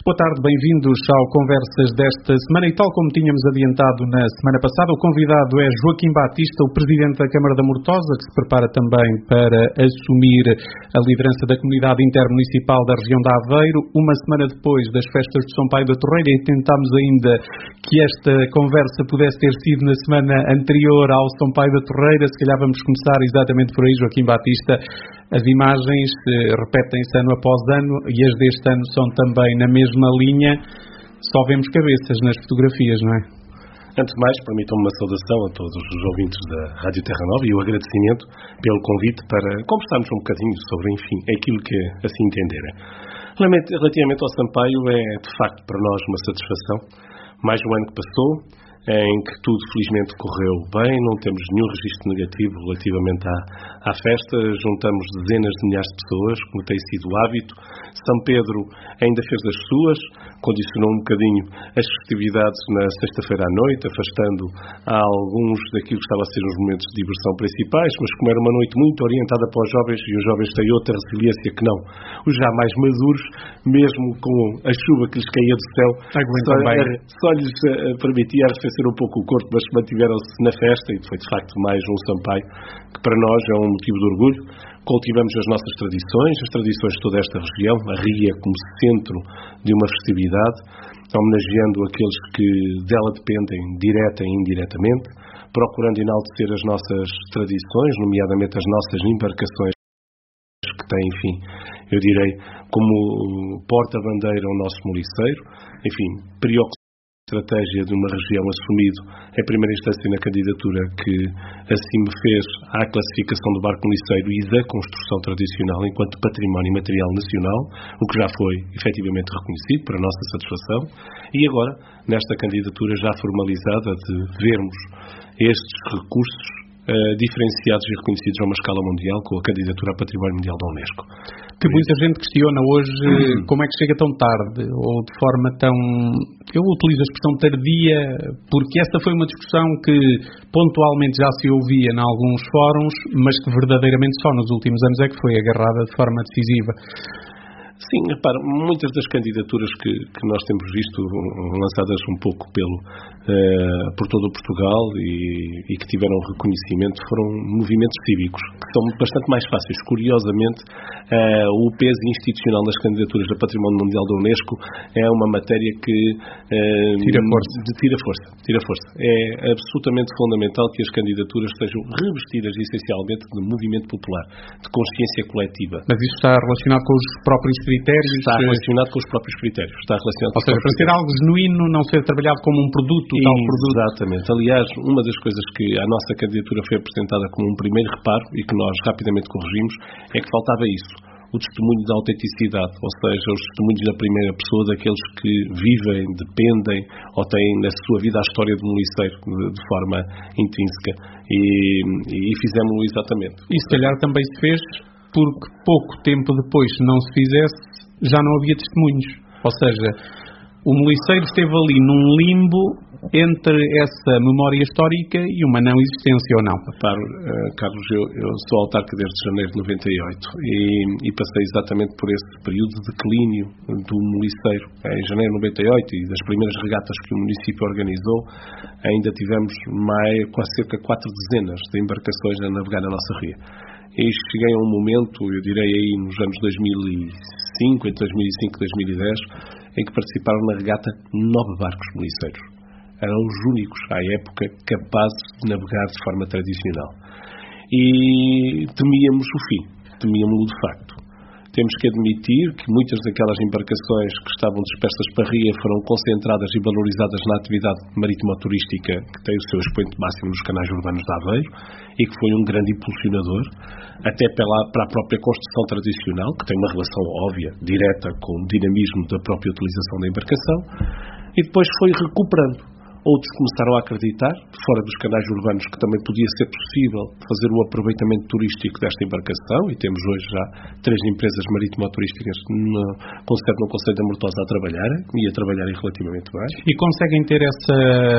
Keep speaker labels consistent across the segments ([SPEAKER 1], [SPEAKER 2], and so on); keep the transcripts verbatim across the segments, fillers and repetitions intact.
[SPEAKER 1] Boa tarde, bem-vindos ao Conversas desta semana e tal como tínhamos adiantado na semana passada, o convidado é Joaquim Batista, o Presidente da Câmara da Mortosa, que se prepara também para assumir a liderança da Comunidade Intermunicipal da região de Aveiro, uma semana depois das festas de São Paio da Torreira, e tentámos ainda que esta conversa pudesse ter sido na semana anterior ao São Paio da Torreira. Se calhar vamos começar exatamente por aí, Joaquim Batista. As imagens eh, repetem-se ano após ano e as deste ano são também na mesma linha, só vemos cabeças nas fotografias, não é?
[SPEAKER 2] Antes de mais, permitam-me uma saudação a todos os ouvintes da Rádio Terra Nova e o agradecimento pelo convite para conversarmos um bocadinho sobre, enfim, aquilo que assim entenderem. Relativamente ao Sampaio, é de facto para nós uma satisfação. Mais um ano que passou, em que tudo felizmente correu bem, não temos nenhum registro negativo relativamente à, à festa, juntamos dezenas de milhares de pessoas, como tem sido o hábito. São Pedro ainda fez as suas, condicionou um bocadinho as festividades na sexta-feira à noite, afastando alguns daquilo que estava a ser os momentos de diversão principais, mas como era uma noite muito orientada para os jovens, e os jovens têm outra resiliência que não, os já mais maduros, mesmo com a chuva que lhes caía do céu, só, era, só lhes uh, permitia arrefecer um pouco o corpo, mas mantiveram-se na festa e foi de facto mais um Sampaio que para nós é um motivo de orgulho. Cultivamos as nossas tradições, as tradições de toda esta região, a Ria como centro de uma festividade, homenageando aqueles que dela dependem direta e indiretamente, procurando enaltecer as nossas tradições, nomeadamente as nossas embarcações que têm, enfim, eu direi, como porta-bandeira o nosso moliceiro, enfim, preocupação estratégia de uma região assumido em primeira instância na candidatura que assim me fez à classificação do barco moliceiro e da construção tradicional enquanto património material nacional, o que já foi efetivamente reconhecido para a nossa satisfação, e agora nesta candidatura já formalizada de vermos estes recursos Uh, diferenciados e reconhecidos a uma escala mundial com a candidatura a Património Mundial da Unesco.
[SPEAKER 1] Que muita gente questiona hoje uhum. como é que chega tão tarde ou de forma tão, eu utilizo a expressão tardia, porque essa foi uma discussão que pontualmente já se ouvia em alguns fóruns, mas que verdadeiramente só nos últimos anos é que foi agarrada de forma decisiva.
[SPEAKER 2] Sim, repara, muitas das candidaturas que, que nós temos visto lançadas um pouco pelo, uh, por todo o Portugal e, e que tiveram reconhecimento foram movimentos cívicos, que são bastante mais fáceis. Curiosamente, uh, o peso institucional das candidaturas a Património Mundial da Unesco é uma matéria que uh,
[SPEAKER 1] tira força.
[SPEAKER 2] De, tira força, tira força. É absolutamente fundamental que as candidaturas sejam revestidas essencialmente de movimento popular, de consciência coletiva.
[SPEAKER 1] Mas isso está relacionado com os próprios critérios?
[SPEAKER 2] Está relacionado com os próprios critérios. Está relacionado
[SPEAKER 1] Ou seja, para ser algo genuíno, não ser trabalhado como um produto,
[SPEAKER 2] e,
[SPEAKER 1] tal produto.
[SPEAKER 2] Exatamente. Aliás, uma das coisas que a nossa candidatura foi apresentada como um primeiro reparo e que nós rapidamente corrigimos é que faltava isso. O testemunho da autenticidade, ou seja, os testemunhos da primeira pessoa daqueles que vivem, dependem ou têm na sua vida a história do moliceiro de, de forma intrínseca. E, e fizemos-lo exatamente.
[SPEAKER 1] E se calhar também se fez porque pouco tempo depois, se não se fizesse, já não havia testemunhos. Ou seja, o moliceiro esteve ali num limbo entre essa memória histórica e uma não existência, ou não?
[SPEAKER 2] Claro, uh, Carlos, eu, eu sou autarca desde janeiro de noventa e oito e, e passei exatamente por esse período de declínio do moliceiro. Em janeiro de noventa e oito e das primeiras regatas que o município organizou, ainda tivemos mais, quase cerca de quatro dezenas de embarcações a navegar na nossa ria. E cheguei a um momento, eu direi aí nos anos dois mil e cinco, entre dois mil e cinco e dois mil e dez, em que participaram na regata nove barcos moliceiros. Eram os únicos, à época, capazes de navegar de forma tradicional. E temíamos o fim, temíamos-lo de facto. Temos que admitir que muitas daquelas embarcações que estavam dispersas para a ria foram concentradas e valorizadas na atividade marítimo-turística que tem o seu expoente máximo nos canais urbanos de Aveiro e que foi um grande impulsionador, até pela, para a própria construção tradicional, que tem uma relação óbvia, direta, com o dinamismo da própria utilização da embarcação, e depois foi recuperando. Outros começaram a acreditar, fora dos canais urbanos, que também podia ser possível fazer o aproveitamento turístico desta embarcação, e temos hoje já três empresas marítimo-turísticas no, com sede no Concelho da Mortosa a trabalhar, e a trabalharem relativamente bem.
[SPEAKER 1] E conseguem ter essa,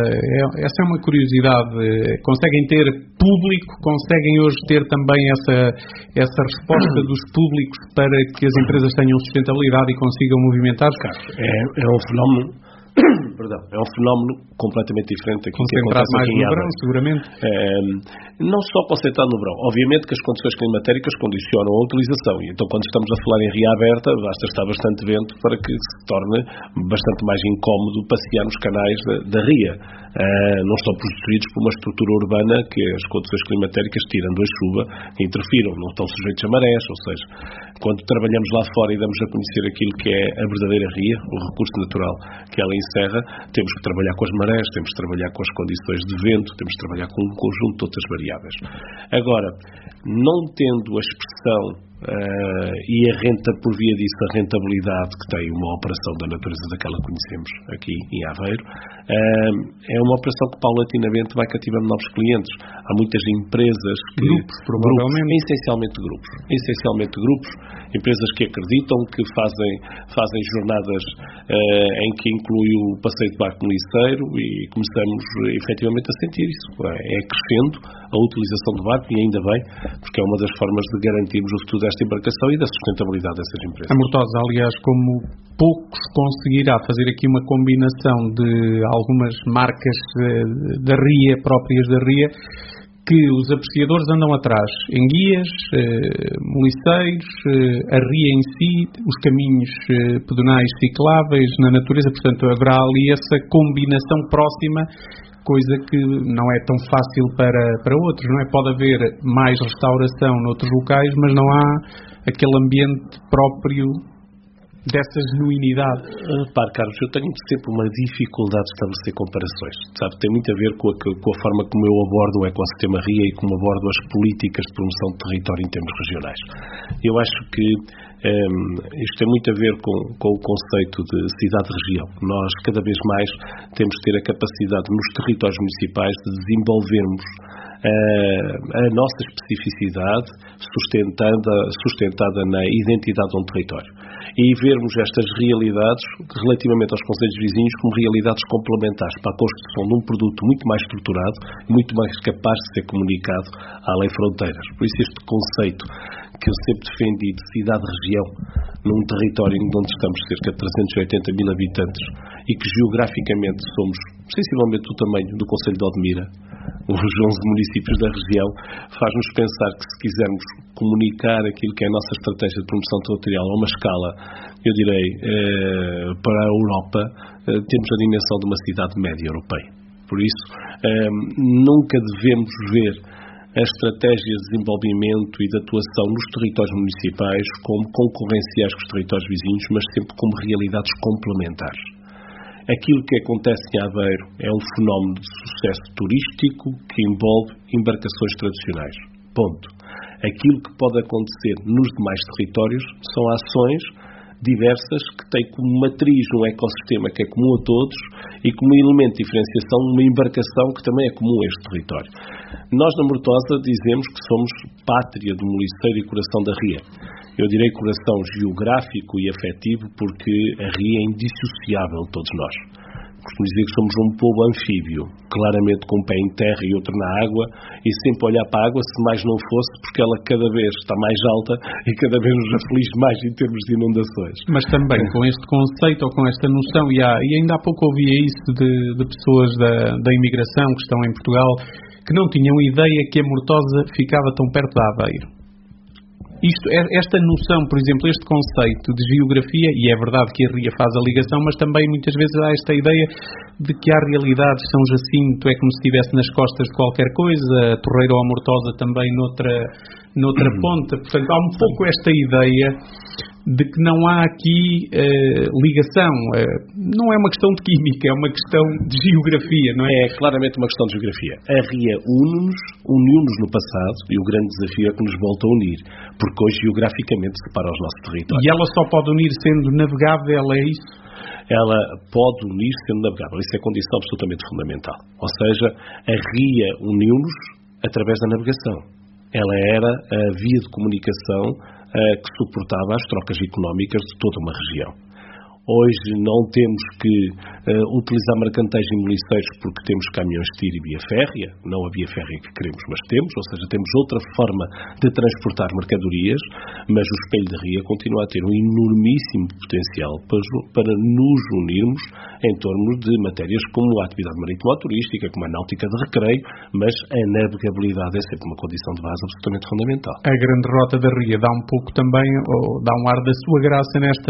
[SPEAKER 1] essa é uma curiosidade, conseguem ter público, conseguem hoje ter também essa, essa resposta dos públicos para que as empresas tenham sustentabilidade e consigam movimentar?
[SPEAKER 2] É, é um fenómeno Perdão, é um fenómeno completamente diferente daquilo que acontece
[SPEAKER 1] mais
[SPEAKER 2] aqui em
[SPEAKER 1] no verão, seguramente.
[SPEAKER 2] É, não só concentrado no verão. Obviamente que as condições climatéricas condicionam a utilização. E então, quando estamos a falar em ria aberta, basta estar bastante vento para que se torne bastante mais incómodo passear nos canais da, da ria. Uh, não estão prostituídos por uma estrutura urbana que as condições climatéricas, tirando a chuva, interfiram. Não estão sujeitos a marés. Ou seja, quando trabalhamos lá fora e damos a conhecer aquilo que é a verdadeira ria, o recurso natural que ela encerra, temos que trabalhar com as marés, temos que trabalhar com as condições de vento, temos que trabalhar com um conjunto de outras variáveis. Agora, não tendo a expressão Uh, e a renta, por via disso, a rentabilidade que tem uma operação da natureza daquela que conhecemos aqui em Aveiro, uh, é uma operação que paulatinamente vai cativando novos clientes. Há muitas empresas que...
[SPEAKER 1] Grupos, provavelmente.
[SPEAKER 2] Grupos, essencialmente grupos. Essencialmente grupos, empresas que acreditam, que fazem, fazem jornadas uh, em que inclui o passeio de barco no Liceiro, e começamos efetivamente a sentir isso. É crescendo a utilização do barco, e ainda bem, porque é uma das formas de garantirmos o futuro desta embarcação e da sustentabilidade dessas empresas.
[SPEAKER 1] A Mortosa, aliás, como poucos, conseguirá fazer aqui uma combinação de algumas marcas eh, da ria, próprias da ria, que os apreciadores andam atrás, em guias, eh, moliceiros, eh, a ria em si, os caminhos eh, pedonais cicláveis na natureza. Portanto, haverá ali essa combinação próxima, coisa que não é tão fácil para, para outros, não é? Pode haver mais restauração noutros locais, mas não há aquele ambiente próprio dessa genuinidade.
[SPEAKER 2] Repare, Carlos, eu tenho sempre uma dificuldade de estabelecer comparações. Sabe, tem muito a ver com a, com a forma como eu abordo o ecossistema ria e como abordo as políticas de promoção de território em termos regionais. Eu acho que um, isto tem muito a ver com, com o conceito de cidade-região. Nós, cada vez mais, temos de ter a capacidade nos territórios municipais de desenvolvermos uh, a nossa especificidade sustentada, sustentada na identidade de um território. E vermos estas realidades, relativamente aos concelhos vizinhos, como realidades complementares para a construção de um produto muito mais estruturado, muito mais capaz de ser comunicado além fronteiras. Por isso este conceito que eu sempre defendi de cidade-região, num território onde estamos cerca de trezentos e oitenta mil habitantes e que geograficamente somos sensivelmente do tamanho do Concelho de Odmira, os onze municípios da região, faz-nos pensar que, se quisermos comunicar aquilo que é a nossa estratégia de promoção territorial a uma escala, eu direi, eh, para a Europa, eh, temos a dimensão de uma cidade média europeia. Por isso, eh, nunca devemos ver as estratégias de desenvolvimento e de atuação nos territórios municipais como concorrenciais com os territórios vizinhos, mas sempre como realidades complementares. Aquilo que acontece em Aveiro é um fenómeno de sucesso turístico que envolve embarcações tradicionais. Ponto. Aquilo que pode acontecer nos demais territórios são ações diversas que têm como matriz um ecossistema que é comum a todos e como elemento de diferenciação uma embarcação que também é comum a este território. Nós, na Mortosa, dizemos que somos pátria do Moliceiro e coração da ria. Eu direi coração geográfico e afetivo porque a ria é indissociável de todos nós. Costumo dizer que somos um povo anfíbio, claramente com um pé em terra e outro na água, e sempre olhar para a água, se mais não fosse, porque ela cada vez está mais alta e cada vez nos aflige mais em termos de inundações.
[SPEAKER 1] Mas também com este conceito ou com esta noção, e, há, e ainda há pouco ouvia isso de, de pessoas da, da imigração que estão em Portugal, que não tinham ideia que a Mortosa ficava tão perto de Aveiro. Isto, esta noção, por exemplo, este conceito de geografia, e é verdade que a ria faz a ligação, mas também muitas vezes há esta ideia de que há realidades, São Jacinto é como se estivesse nas costas de qualquer coisa, a Torreira ou a Mortosa também noutra, noutra ponta. Portanto, há um pouco esta ideia de que não há aqui uh, ligação. Uh, não é uma questão de química, é uma questão de geografia, não é?
[SPEAKER 2] É claramente uma questão de geografia. A ria une-nos, uniu-nos no passado, e o grande desafio é que nos volta a unir, porque hoje geograficamente separa os nossos territórios.
[SPEAKER 1] E ela só pode unir sendo navegável, é isso?
[SPEAKER 2] ela pode unir sendo navegável. Isso é condição absolutamente fundamental. Ou seja, a ria uniu-nos através da navegação. Ela era a via de comunicação uh, que suportava as trocas económicas de toda uma região. Hoje não temos que uh, utilizar mercantéis e moliceiros porque temos caminhões de tiro e via férrea, não a via férrea que queremos, mas temos, ou seja, temos outra forma de transportar mercadorias, mas o Espelho da Ria continua a ter um enormíssimo potencial para, para nos unirmos em torno de matérias como a atividade marítima turística, como a náutica de recreio, mas a navegabilidade é sempre uma condição de base absolutamente fundamental.
[SPEAKER 1] A grande rota da Ria dá um pouco também, ou dá um ar da sua graça nesta,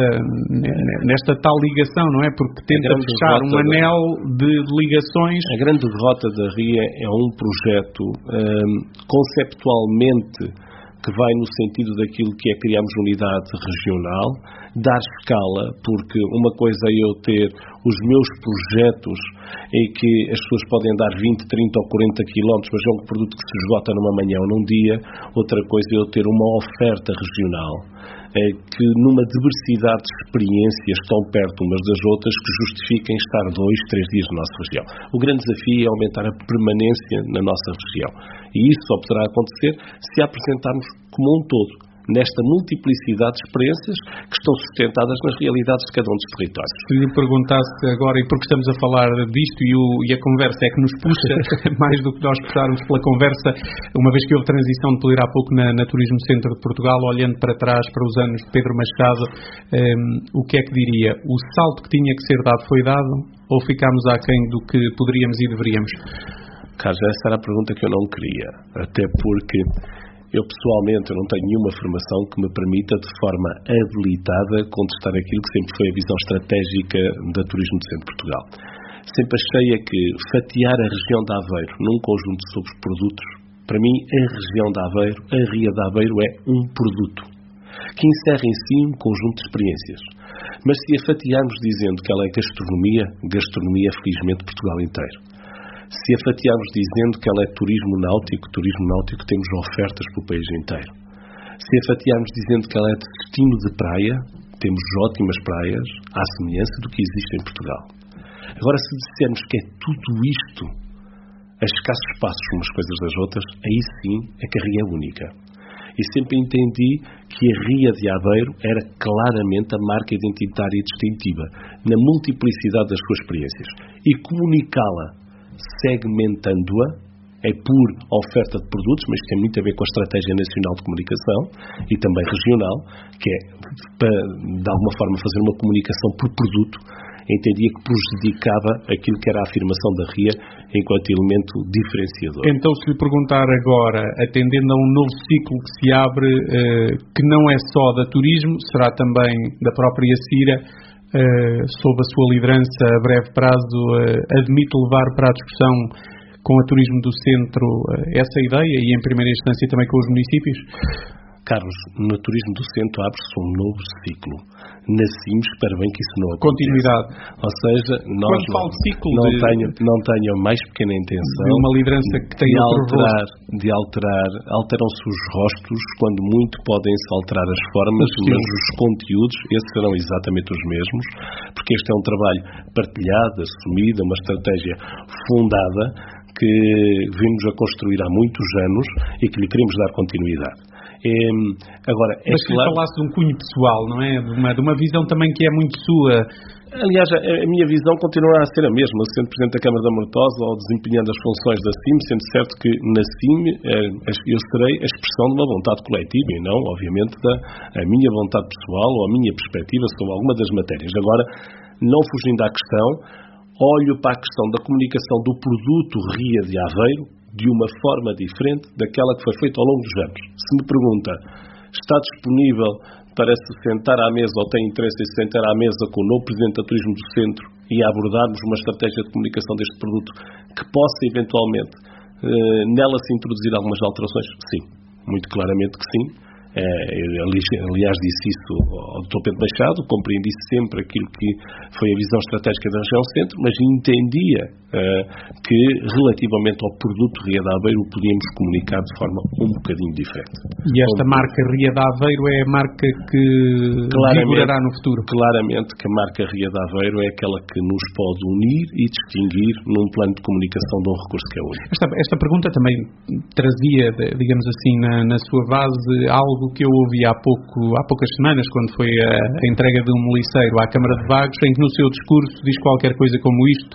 [SPEAKER 1] nesta esta tal ligação, não é? Porque tenta fechar um anel de, de ligações.
[SPEAKER 2] A grande rota da Ria é um projeto um, conceptualmente que vai no sentido daquilo que é criarmos unidade regional, dar escala, porque uma coisa é eu ter os meus projetos em que as pessoas podem dar vinte, trinta ou quarenta quilómetros, mas é um produto que se esgota numa manhã ou num dia. Outra coisa é eu ter uma oferta regional é que numa diversidade de experiências tão perto umas das outras que justifiquem estar dois, três dias na nossa região. O grande desafio é aumentar a permanência na nossa região. E isso só poderá acontecer se a apresentarmos como um todo, nesta multiplicidade de experiências que estão sustentadas nas realidades de cada um dos territórios.
[SPEAKER 1] Se lhe perguntasse agora, e porque estamos a falar disto e, o, e a conversa é que nos puxa mais do que nós puxarmos pela conversa, uma vez que houve transição de poder há pouco na, na Turismo Centro de Portugal, olhando para trás, para os anos de Pedro Machado, um, o que é que diria? O salto que tinha que ser dado foi dado ou ficámos aquém do que poderíamos e deveríamos?
[SPEAKER 2] Carlos, essa era a pergunta que eu não queria, até porque eu, pessoalmente, eu não tenho nenhuma formação que me permita, de forma habilitada, contestar aquilo que sempre foi a visão estratégica da Turismo do Centro de Portugal. Sempre achei é que fatiar a região de Aveiro num conjunto de subprodutos, para mim, a região de Aveiro, a Ria de Aveiro, é um produto que encerra em si um conjunto de experiências. Mas se a fatiarmos dizendo que ela é gastronomia, gastronomia é felizmente Portugal inteiro. Se a fatiarmos dizendo que ela é turismo náutico, turismo náutico temos ofertas para o país inteiro. Se a fatiarmos dizendo que ela é destino de praia, temos ótimas praias à semelhança do que existe em Portugal. Agora, se dissermos que é tudo isto, a escassos passos umas coisas das outras, aí sim é que a Ria é única. E sempre entendi que a Ria de Aveiro era claramente a marca identitária e distintiva, na multiplicidade das suas experiências. E comunicá-la segmentando-a é por oferta de produtos, mas tem muito a ver com a Estratégia Nacional de Comunicação e também regional, que é para, de alguma forma, fazer uma comunicação por produto. Entendia que prejudicava aquilo que era a afirmação da Ria enquanto elemento diferenciador.
[SPEAKER 1] Então, se lhe perguntar agora, atendendo a um novo ciclo que se abre, eh, que não é só da turismo, será também da própria Cira, Uh, sob a sua liderança a breve prazo, uh, admite levar para a discussão com a Turismo do Centro uh, essa ideia e em primeira instância também com os municípios?
[SPEAKER 2] Carlos, no Turismo do Centro abre-se um novo ciclo. Nascimos para bem que isso não aconteça.
[SPEAKER 1] Continuidade.
[SPEAKER 2] Ou seja, nós
[SPEAKER 1] Quando falo de ciclo
[SPEAKER 2] não,
[SPEAKER 1] de...
[SPEAKER 2] tenho, não tenho a mais pequena intenção
[SPEAKER 1] de uma liderança que tem
[SPEAKER 2] de
[SPEAKER 1] outro
[SPEAKER 2] alterar,
[SPEAKER 1] rosto.
[SPEAKER 2] de alterar, alteram-se os rostos, quando muito podem-se alterar as formas,
[SPEAKER 1] Sim.
[SPEAKER 2] mas os conteúdos, esses serão exatamente os mesmos, porque este é um trabalho partilhado, assumido, uma estratégia fundada, que vimos a construir há muitos anos e que lhe queremos dar continuidade. É, agora, é
[SPEAKER 1] Mas que
[SPEAKER 2] claro...
[SPEAKER 1] falasse de um cunho pessoal, não é? De uma, de uma visão também que é muito sua.
[SPEAKER 2] Aliás, a, a minha visão continuará a ser a mesma, sendo Presidente da Câmara da Mortosa ou desempenhando as funções da C I M, sendo certo que na C I M eh, eu serei a expressão de uma vontade coletiva e não, obviamente, da a minha vontade pessoal ou a minha perspectiva sobre alguma das matérias. Agora, não fugindo à questão, olho para a questão da comunicação do produto Ria de Aveiro de uma forma diferente daquela que foi feita ao longo dos anos. Se me pergunta, está disponível para se sentar à mesa ou tem interesse em se sentar à mesa com o novo Presidente da Turismo do Centro e abordarmos uma estratégia de comunicação deste produto que possa eventualmente eh, nela se introduzir algumas alterações? Sim, muito claramente que sim. Aliás, disse isso ao doutor Pedro Machado, compreendi sempre aquilo que foi a visão estratégica da região centro, mas entendia uh, que, relativamente ao produto Ria de Aveiro, o podíamos comunicar de forma um bocadinho diferente.
[SPEAKER 1] E esta Como, marca Ria de Aveiro é a marca que vigorará no futuro?
[SPEAKER 2] Claramente que a marca Ria de Aveiro é aquela que nos pode unir e distinguir num plano de comunicação de um recurso que é único.
[SPEAKER 1] Esta, esta pergunta também trazia, digamos assim, na, na sua base, algo que eu ouvi há, pouco, há poucas semanas, quando foi a, a entrega de um meliceiro à Câmara de Vagos, em que no seu discurso diz qualquer coisa como isto: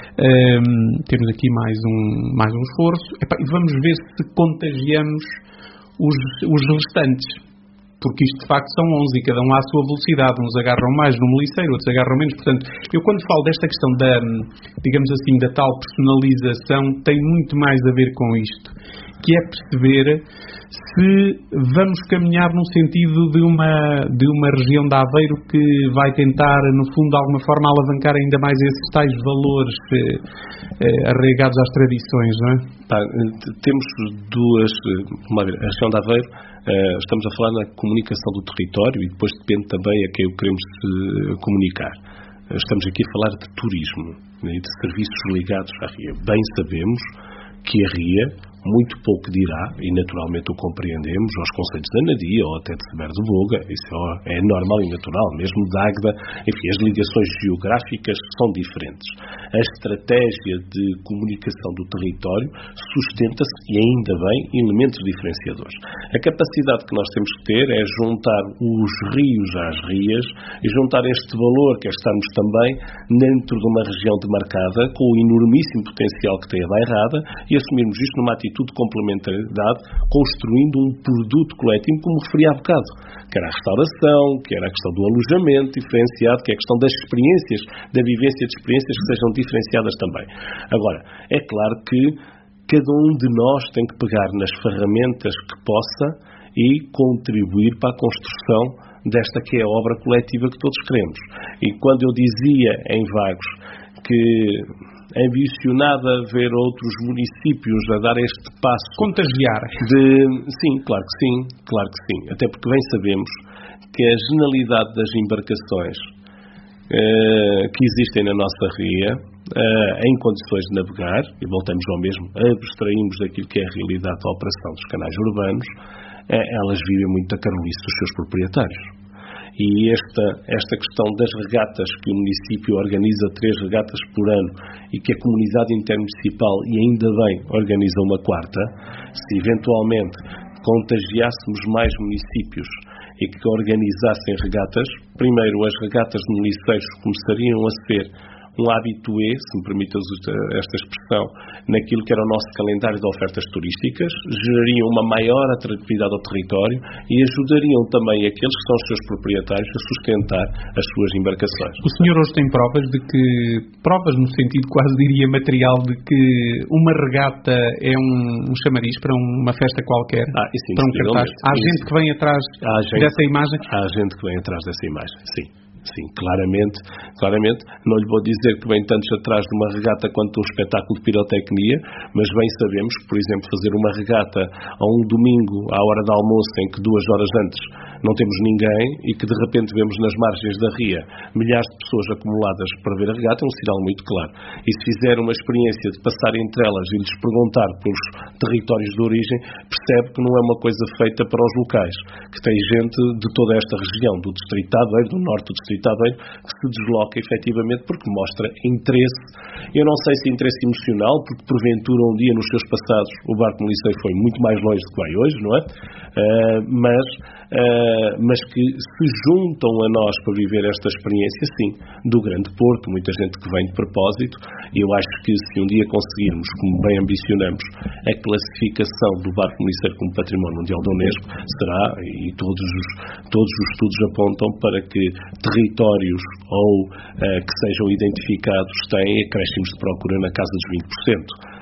[SPEAKER 1] um, temos aqui mais um, mais um esforço, epá, e vamos ver se contagiamos os, os restantes. Porque isto de facto são onze e cada um à sua velocidade, uns agarram mais no meliceiro, outros agarram menos. Portanto, eu quando falo desta questão da, digamos assim, da tal personalização, tem muito mais a ver com isto, que é perceber se vamos caminhar no sentido de uma, de uma região de Aveiro que vai tentar, no fundo, de alguma forma, alavancar ainda mais esses tais valores eh, eh, arraigados às tradições, não é?
[SPEAKER 2] Pá, temos duas... Uma, a região de Aveiro, eh, estamos a falar na comunicação do território e depois depende também a quem o queremos eh, comunicar. Estamos aqui a falar de turismo, né, de serviços ligados à Ria. Bem sabemos que a Ria muito pouco dirá, e naturalmente o compreendemos, aos concelhos de Anadia ou até de Ceber de Boga. Isso é normal e natural, mesmo de Águeda. Enfim, as ligações geográficas são diferentes. A estratégia de comunicação do território sustenta-se, e ainda bem, em elementos diferenciadores. A capacidade que nós temos que ter é juntar os rios às rias e juntar este valor, que é estarmos também dentro de uma região demarcada com o enormíssimo potencial que tem a Bairrada e assumirmos isto numa atitude de complementaridade, construindo um produto coletivo, como referi há bocado, que era a restauração, que era a questão do alojamento diferenciado, que é a questão das experiências, da vivência de experiências que sejam diferenciadas também. Agora, é claro que cada um de nós tem que pegar nas ferramentas que possa e contribuir para a construção desta que é a obra coletiva que todos queremos. E quando eu dizia em Vagos que ambicionada ver outros municípios a dar este passo...
[SPEAKER 1] Contagiar.
[SPEAKER 2] De, sim, claro que sim, claro que sim. Até porque bem sabemos que a generalidade das embarcações uh, que existem na nossa ria, uh, em condições de navegar, e voltamos ao mesmo, abstraímos daquilo que é a realidade da operação dos canais urbanos, uh, elas vivem muito da carolice dos seus proprietários. E esta, esta questão das regatas, que o município organiza três regatas por ano e que a comunidade intermunicipal, e ainda bem, organiza uma quarta, se eventualmente contagiássemos mais municípios e que organizassem regatas, primeiro as regatas de meliceiros começariam a ser um habitué, se me permite esta expressão, naquilo que era o nosso calendário de ofertas turísticas, gerariam uma maior atratividade ao território e ajudariam também aqueles que são os seus proprietários a sustentar as suas embarcações.
[SPEAKER 1] O senhor hoje tem provas de que, provas no sentido quase diria material, de que uma regata é um, um chamariz para uma festa qualquer,
[SPEAKER 2] ah, isso
[SPEAKER 1] para um cartaz? Há
[SPEAKER 2] isso.
[SPEAKER 1] gente que vem atrás
[SPEAKER 2] gente,
[SPEAKER 1] dessa imagem?
[SPEAKER 2] Há gente que vem atrás dessa imagem, sim. Sim, claramente, claramente, não lhe vou dizer que vem tantos atrás de uma regata quanto de um espetáculo de pirotecnia, mas bem sabemos que, por exemplo, fazer uma regata a um domingo, à hora do almoço, em que duas horas antes não temos ninguém e que de repente vemos nas margens da ria milhares de pessoas acumuladas para ver a regata, é um sinal muito claro. E se fizer uma experiência de passar entre elas e lhes perguntar pelos territórios de origem, percebe que não é uma coisa feita para os locais, que tem gente de toda esta região, do distrito de Aveiro, do norte do distrito de Aveiro, que se desloca efetivamente porque mostra interesse. Eu não sei se interesse emocional, porque porventura um dia nos seus passados o barco Meliceiro foi muito mais longe do que vai hoje, não é? Uh, mas, uh, mas que se juntam a nós para viver esta experiência, sim, do Grande Porto, muita gente que vem de propósito, e eu acho que se um dia conseguirmos, como bem ambicionamos, a classificação do barco Meliceiro como Património Mundial da Unesco, será, e todos os, todos os estudos apontam para que territórios ou uh, que sejam identificados têm acréscimos de procura na casa dos vinte por cento.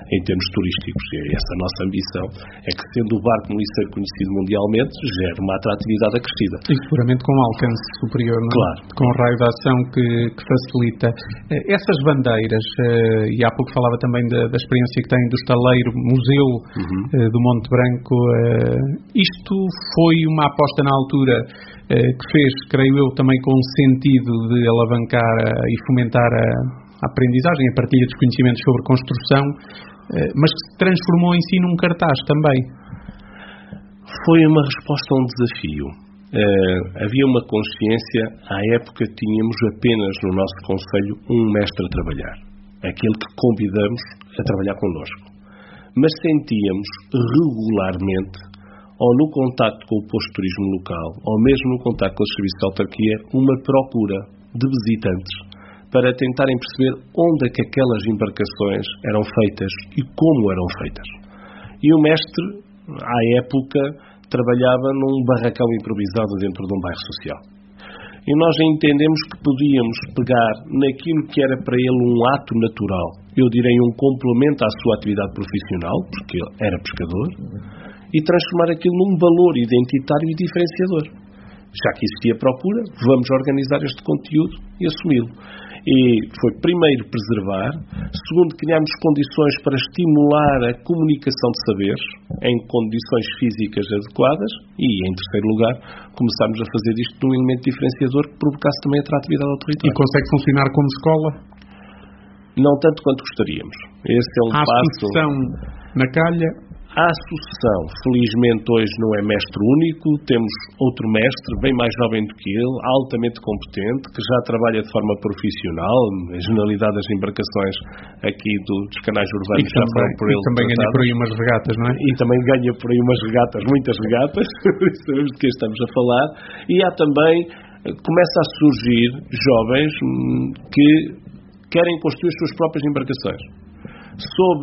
[SPEAKER 2] em termos turísticos. E essa nossa ambição é que, sendo o barco Moliceiro conhecido mundialmente, gere uma atratividade acrescida.
[SPEAKER 1] E seguramente com um alcance superior, não é?
[SPEAKER 2] Claro.
[SPEAKER 1] Com o raio de ação que, que facilita. Essas bandeiras, e há pouco falava também da, da experiência que tem do estaleiro Museu uhum. do Monte Branco, isto foi uma aposta na altura que fez, creio eu, também com o sentido de alavancar e fomentar a, a aprendizagem, a partilha dos conhecimentos sobre construção, mas que se transformou em si num cartaz também.
[SPEAKER 2] Foi uma resposta a um desafio. Uh, havia uma consciência, à época tínhamos apenas no nosso concelho um mestre a trabalhar, aquele que convidamos a trabalhar connosco. Mas sentíamos regularmente, ou no contacto com o posto de turismo local, ou mesmo no contacto com os serviços de autarquia, uma procura de visitantes para tentarem perceber onde é que aquelas embarcações eram feitas e como eram feitas. E o mestre, à época, trabalhava num barracão improvisado dentro de um bairro social. E nós entendemos que podíamos pegar naquilo que era para ele um ato natural, eu direi um complemento à sua atividade profissional, porque ele era pescador, e transformar aquilo num valor identitário e diferenciador. Já que existia procura, vamos organizar este conteúdo e assumi-lo. E foi, primeiro, preservar, segundo, criarmos condições para estimular a comunicação de saberes em condições físicas adequadas e, em terceiro lugar, começarmos a fazer isto num elemento diferenciador que provocasse também atratividade ao território.
[SPEAKER 1] E consegue funcionar como escola?
[SPEAKER 2] Não tanto quanto gostaríamos. Esse é um
[SPEAKER 1] Há
[SPEAKER 2] passo...
[SPEAKER 1] sucessão na calha?
[SPEAKER 2] A sucessão, felizmente, hoje não é mestre único, temos outro mestre, bem mais jovem do que ele, altamente competente, que já trabalha de forma profissional, a generalidade das embarcações aqui do, dos canais urbanos já foram por ele.
[SPEAKER 1] E também ganha por aí umas regatas, não é?
[SPEAKER 2] E também ganha por aí umas regatas, muitas regatas, sabemos de que estamos a falar, e há também, começa a surgir jovens que querem construir as suas próprias embarcações. Sob,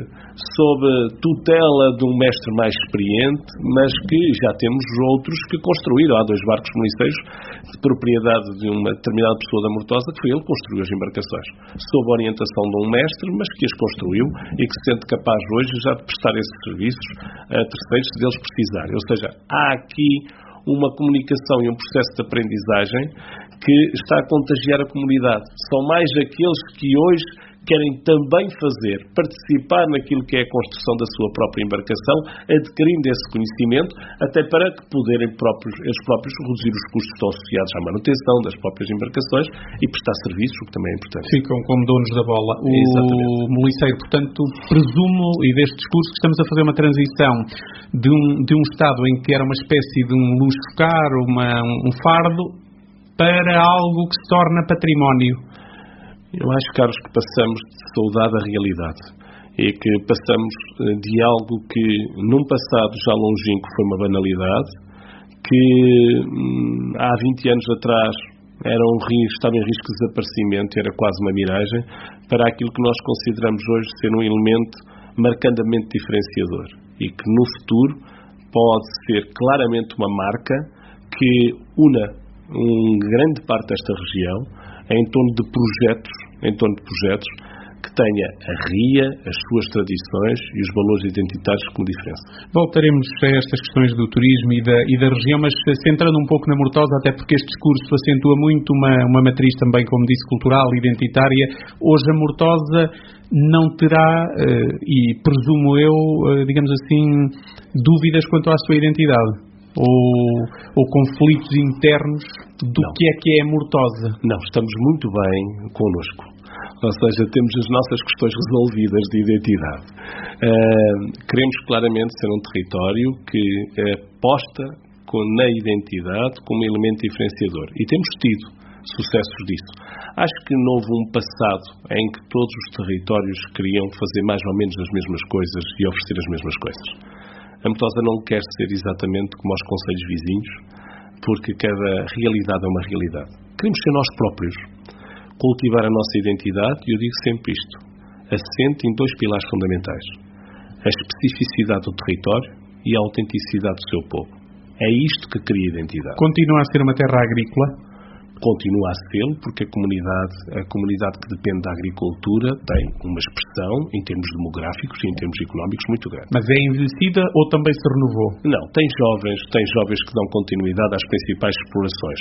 [SPEAKER 2] sob tutela de um mestre mais experiente, mas que já temos outros que construíram. Há dois barcos moliceiros de propriedade de uma determinada pessoa da Mortosa, que foi ele que construiu as embarcações, sob a orientação de um mestre, mas que as construiu e que se sente capaz hoje já de prestar esses serviços a terceiros se deles precisarem. Ou seja, há aqui uma comunicação e um processo de aprendizagem que está a contagiar a comunidade. São mais aqueles que hoje querem também fazer, participar naquilo que é a construção da sua própria embarcação, adquirindo esse conhecimento, até para que poderem próprios, eles próprios reduzir os custos que estão associados à manutenção das próprias embarcações e prestar serviços, o que também é importante.
[SPEAKER 1] Ficam como donos da bola. O Moliceiro, portanto, presumo, e deste discurso, que estamos a fazer uma transição de um, de um estado em que era uma espécie de um luxo caro, uma, um fardo, para algo que se torna património.
[SPEAKER 2] Eu acho, Carlos, que passamos de saudade à realidade e que passamos de algo que, num passado já longínquo, foi uma banalidade, que hum, há vinte anos atrás era um risco, estava em risco de desaparecimento, era quase uma miragem, para aquilo que nós consideramos hoje ser um elemento marcadamente diferenciador e que, no futuro, pode ser claramente uma marca que una uma grande parte desta região em torno de projetos, em torno de projetos que tenha a ria, as suas tradições e os valores identitários como diferença.
[SPEAKER 1] Voltaremos a estas questões do turismo e da, e da região, mas centrando um pouco na Mortosa, até porque este discurso acentua muito uma, uma matriz também, como disse, cultural, identitária. Hoje a Mortosa não terá, e presumo eu, digamos assim, dúvidas quanto à sua identidade. Ou, ou conflitos internos do não. que é que é a Mortosa?
[SPEAKER 2] Não, estamos muito bem connosco. Ou seja, temos as nossas questões resolvidas de identidade. Uh, queremos claramente ser um território que aposta com, na identidade como elemento diferenciador. E temos tido sucessos disso. Acho que não houve um passado em que todos os territórios queriam fazer mais ou menos as mesmas coisas e oferecer as mesmas coisas. A Mortosa não quer ser exatamente como os concelhos vizinhos, porque cada realidade é uma realidade. Queremos ser nós próprios, cultivar a nossa identidade, e eu digo sempre isto, assente em dois pilares fundamentais: a especificidade do território e a autenticidade do seu povo. É isto que cria identidade.
[SPEAKER 1] Continua a ser uma terra agrícola?
[SPEAKER 2] continua a ser, porque a comunidade, a comunidade que depende da agricultura tem uma expressão em termos demográficos e em termos económicos muito grande.
[SPEAKER 1] Mas é envelhecida ou também se renovou?
[SPEAKER 2] Não, tem jovens, tem jovens que dão continuidade às principais explorações.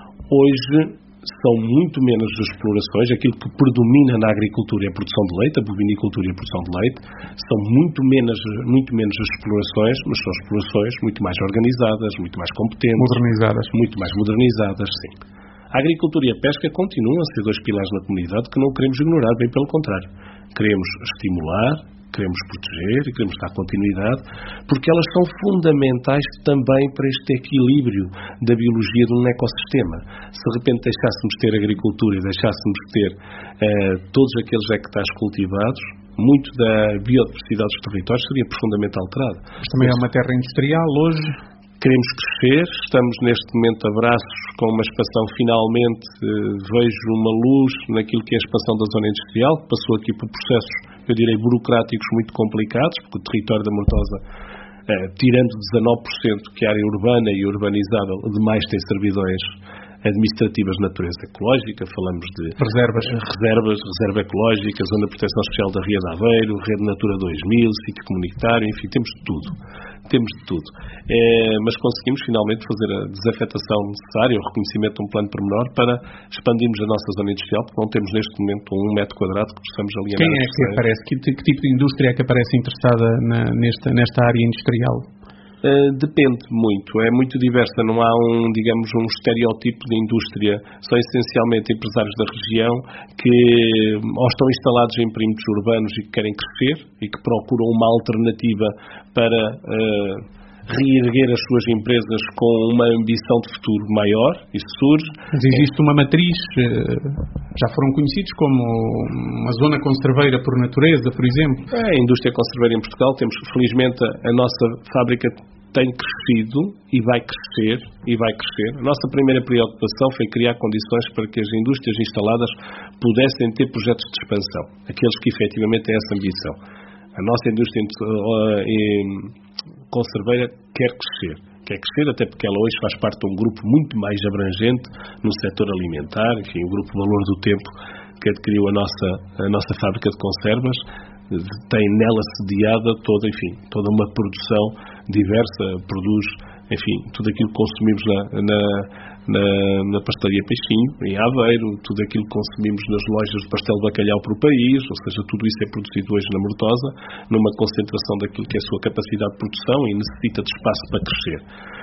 [SPEAKER 2] Hoje são muito menos as explorações, aquilo que predomina na agricultura é a produção de leite, a bovinicultura e a produção de leite, são muito menos, muito menos as explorações, mas são explorações muito mais organizadas, muito mais competentes.
[SPEAKER 1] Modernizadas.
[SPEAKER 2] Muito mais modernizadas, sim. A agricultura e a pesca continuam a ser dois pilares na comunidade que não queremos ignorar, bem pelo contrário. Queremos estimular, queremos proteger e queremos dar continuidade, porque elas são fundamentais também para este equilíbrio da biologia de um ecossistema. Se de repente deixássemos ter agricultura e deixássemos ter uh, todos aqueles hectares cultivados, muito da biodiversidade dos territórios seria profundamente alterada.
[SPEAKER 1] Mas também é uma terra industrial hoje.
[SPEAKER 2] Queremos crescer, estamos neste momento a braços com uma expansão, finalmente eh, vejo uma luz naquilo que é a expansão da zona industrial, que passou aqui por processos, eu direi, burocráticos muito complicados, porque o território da Mortosa, eh, tirando dezanove por cento que é área urbana e urbanizável, demais tem servidões administrativas de natureza ecológica, falamos de
[SPEAKER 1] reservas,
[SPEAKER 2] reservas, reserva ecológica, Zona de Proteção Especial da Ria de Aveiro, Rede Natura dois mil, sítio comunitário, enfim, temos de tudo. Temos de tudo. É, mas conseguimos finalmente fazer a desafetação necessária, o reconhecimento de um plano pormenor para expandirmos a nossa zona industrial, porque não temos neste momento um metro quadrado que possamos alienar.
[SPEAKER 1] Quem é que aparece? Que, que tipo de indústria é que aparece interessada na, nesta, nesta área industrial?
[SPEAKER 2] Uh, depende muito, é muito diversa, não há um, digamos, um estereótipo de indústria, são essencialmente empresários da região que ou estão instalados em perímetros urbanos e que querem crescer e que procuram uma alternativa para uh, reerguer as suas empresas com uma ambição de futuro maior, isso surge.
[SPEAKER 1] Mas existe uma matriz, já foram conhecidos como uma zona conserveira por natureza, por exemplo?
[SPEAKER 2] É, a indústria conserveira em Portugal, temos, felizmente, a nossa fábrica tem crescido e vai crescer, e vai crescer. A nossa primeira preocupação foi criar condições para que as indústrias instaladas pudessem ter projetos de expansão, aqueles que efetivamente têm essa ambição. A nossa indústria conserveira quer crescer, quer crescer até porque ela hoje faz parte de um grupo muito mais abrangente no setor alimentar, enfim, o Grupo Valor do Tempo, que adquiriu a nossa, a nossa fábrica de conservas, tem nela sediada toda, enfim, toda uma produção diversa, produz, enfim, tudo aquilo que consumimos na, na, na, na pastelaria Peixinho, em Aveiro, tudo aquilo que consumimos nas lojas de pastel de bacalhau para o país, ou seja, tudo isso é produzido hoje na Mortosa, numa concentração daquilo que é a sua capacidade de produção e necessita de espaço para crescer.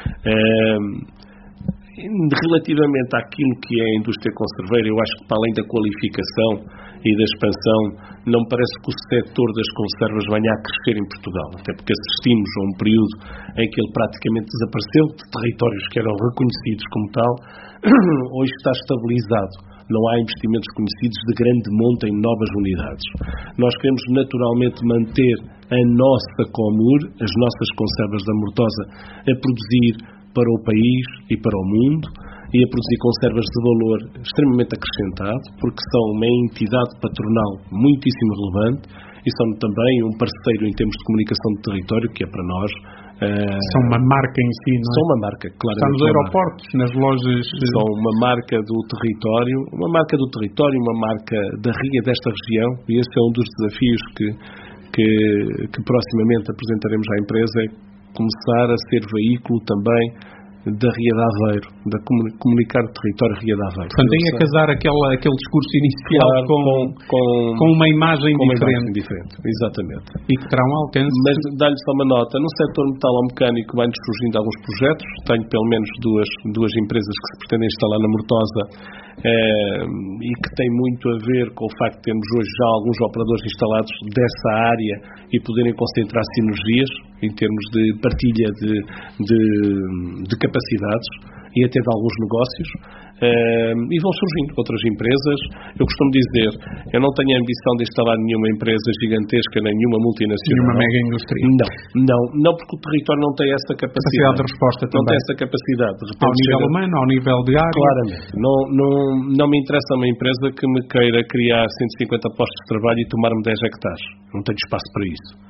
[SPEAKER 2] É, Relativamente àquilo que é a indústria conserveira, eu acho que para além da qualificação e da expansão, não me parece que o setor das conservas venha a crescer em Portugal, até porque assistimos a um período em que ele praticamente desapareceu de territórios que eram reconhecidos como tal, hoje está estabilizado. Não há investimentos conhecidos de grande monta em novas unidades. Nós queremos naturalmente manter a nossa Comur, as nossas conservas da Mortosa, a produzir para o país e para o mundo e a produzir conservas de valor extremamente acrescentado, porque são uma entidade patronal muitíssimo relevante e são também um parceiro em termos de comunicação de território, que é para nós... Uh,
[SPEAKER 1] são uma marca em si, não é?
[SPEAKER 2] São uma marca, claramente.
[SPEAKER 1] Está nos aeroportos, nas lojas...
[SPEAKER 2] São uma marca do território, uma marca do território, uma marca da ria desta região, e esse é um dos desafios que, que, que proximamente apresentaremos à empresa, é começar a ser veículo também da Ria de Aveiro, de comunicar o território Ria de Aveiro.
[SPEAKER 1] Portanto, tem a casar aquele, aquele discurso inicial
[SPEAKER 2] claro,
[SPEAKER 1] com, com, com uma imagem
[SPEAKER 2] com
[SPEAKER 1] diferente.
[SPEAKER 2] Uma imagem diferente, exatamente.
[SPEAKER 1] E que terá um alcance.
[SPEAKER 2] Mas dá-lhe só uma nota, no setor metalomecânico vai-nos surgindo alguns projetos, tenho pelo menos duas, duas empresas que se pretendem instalar na Mortosa eh, e que tem muito a ver com o facto de termos hoje já alguns operadores instalados dessa área e poderem concentrar sinergias em termos de partilha de, de, de capacidades e até de alguns negócios, uh, e vão surgindo outras empresas. Eu costumo dizer, eu não tenho a ambição de instalar nenhuma empresa gigantesca, nem nenhuma multinacional.
[SPEAKER 1] Nenhuma mega indústria.
[SPEAKER 2] Não, não, não porque o território não tem essa capacidade.
[SPEAKER 1] Capacidade de resposta
[SPEAKER 2] não
[SPEAKER 1] também.
[SPEAKER 2] Não tem essa capacidade. De
[SPEAKER 1] ao nível chega... humano, ao nível de área.
[SPEAKER 2] Claramente. Não, não, não me interessa uma empresa que me queira criar cento e cinquenta postos de trabalho e tomar-me dez hectares. Não tenho espaço para isso.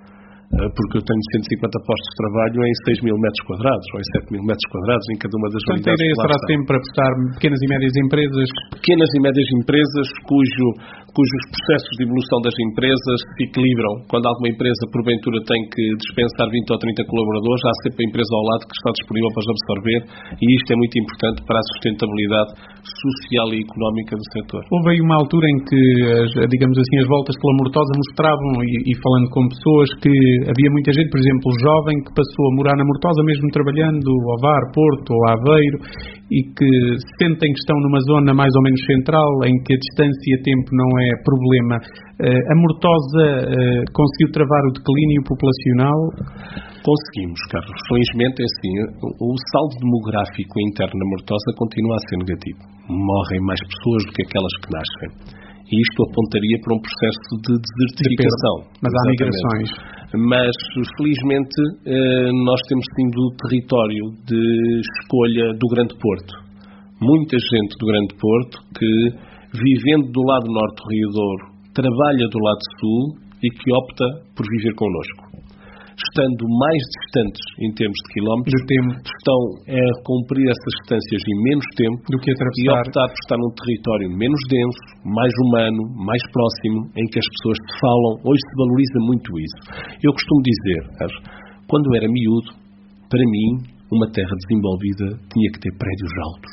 [SPEAKER 2] porque eu tenho cento e cinquenta postos de trabalho em seis mil metros quadrados, ou em sete mil metros quadrados, em cada uma das
[SPEAKER 1] unidades.
[SPEAKER 2] Portanto, a
[SPEAKER 1] ideia será sempre apostar pequenas e médias empresas?
[SPEAKER 2] Pequenas e médias empresas cujo, cujos processos de evolução das empresas se equilibram. Quando alguma empresa, porventura, tem que dispensar vinte ou trinta colaboradores, há sempre a empresa ao lado que está disponível para os absorver, e isto é muito importante para a sustentabilidade social e económica do setor.
[SPEAKER 1] Houve aí uma altura em que, digamos assim, as voltas pela Mortosa mostravam, e, e falando com pessoas, que havia muita gente, por exemplo, jovem, que passou a morar na Mortosa, mesmo trabalhando Ovar, Porto ou Aveiro, e que sentem que estão numa zona mais ou menos central, em que a distância e tempo não é problema. A Mortosa conseguiu travar o declínio populacional?
[SPEAKER 2] Conseguimos, Carlos. Felizmente, é assim, o saldo demográfico interno na Mortosa continua a ser negativo. Morrem mais pessoas do que aquelas que nascem. E isto apontaria para um processo de desertificação.
[SPEAKER 1] De Mas há migrações.
[SPEAKER 2] Mas, felizmente, nós temos sido o território de escolha do Grande Porto. Muita gente do Grande Porto que, vivendo do lado norte do Rio Douro, trabalha do lado sul e que opta por viver connosco. Estando mais distantes em termos de quilómetros,
[SPEAKER 1] de tempo,
[SPEAKER 2] estão a cumprir essas distâncias em menos tempo
[SPEAKER 1] do que atravessar,
[SPEAKER 2] e optar por estar num território menos denso, mais humano, mais próximo, em que as pessoas se falam. Hoje se valoriza muito isso. Eu costumo dizer, quando era miúdo, para mim, uma terra desenvolvida tinha que ter prédios altos.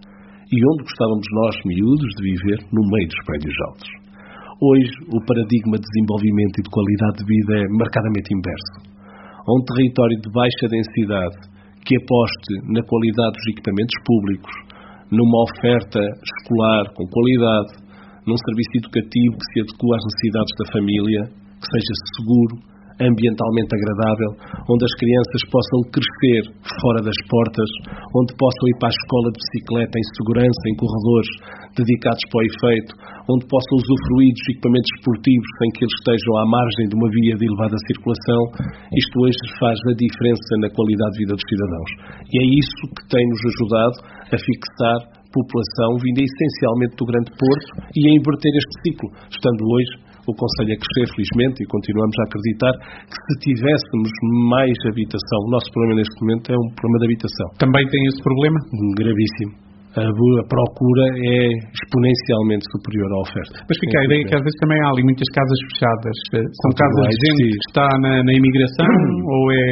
[SPEAKER 2] E onde gostávamos nós, miúdos, de viver? No meio dos prédios altos. Hoje, o paradigma de desenvolvimento e de qualidade de vida é marcadamente inverso. Há um território de baixa densidade que aposte na qualidade dos equipamentos públicos, numa oferta escolar com qualidade, num serviço educativo que se adequa às necessidades da família, que seja seguro, ambientalmente agradável, onde as crianças possam crescer fora das portas, onde possam ir para a escola de bicicleta em segurança, em corredores dedicados para o efeito, onde possam usufruir dos equipamentos esportivos sem que eles estejam à margem de uma via de elevada circulação. Isto hoje faz a diferença na qualidade de vida dos cidadãos. E é isso que tem-nos ajudado a fixar população vinda essencialmente do Grande Porto e a inverter este ciclo, estando hoje o Conselho a crescer, felizmente, e continuamos a acreditar que se tivéssemos mais habitação, o nosso problema neste momento é um problema de habitação.
[SPEAKER 1] Também tem esse problema?
[SPEAKER 2] Gravíssimo. A, a procura é exponencialmente superior à oferta.
[SPEAKER 1] Mas fica é a ideia que às vezes também há ali muitas casas fechadas. São casas de gente que está na, na imigração ou é...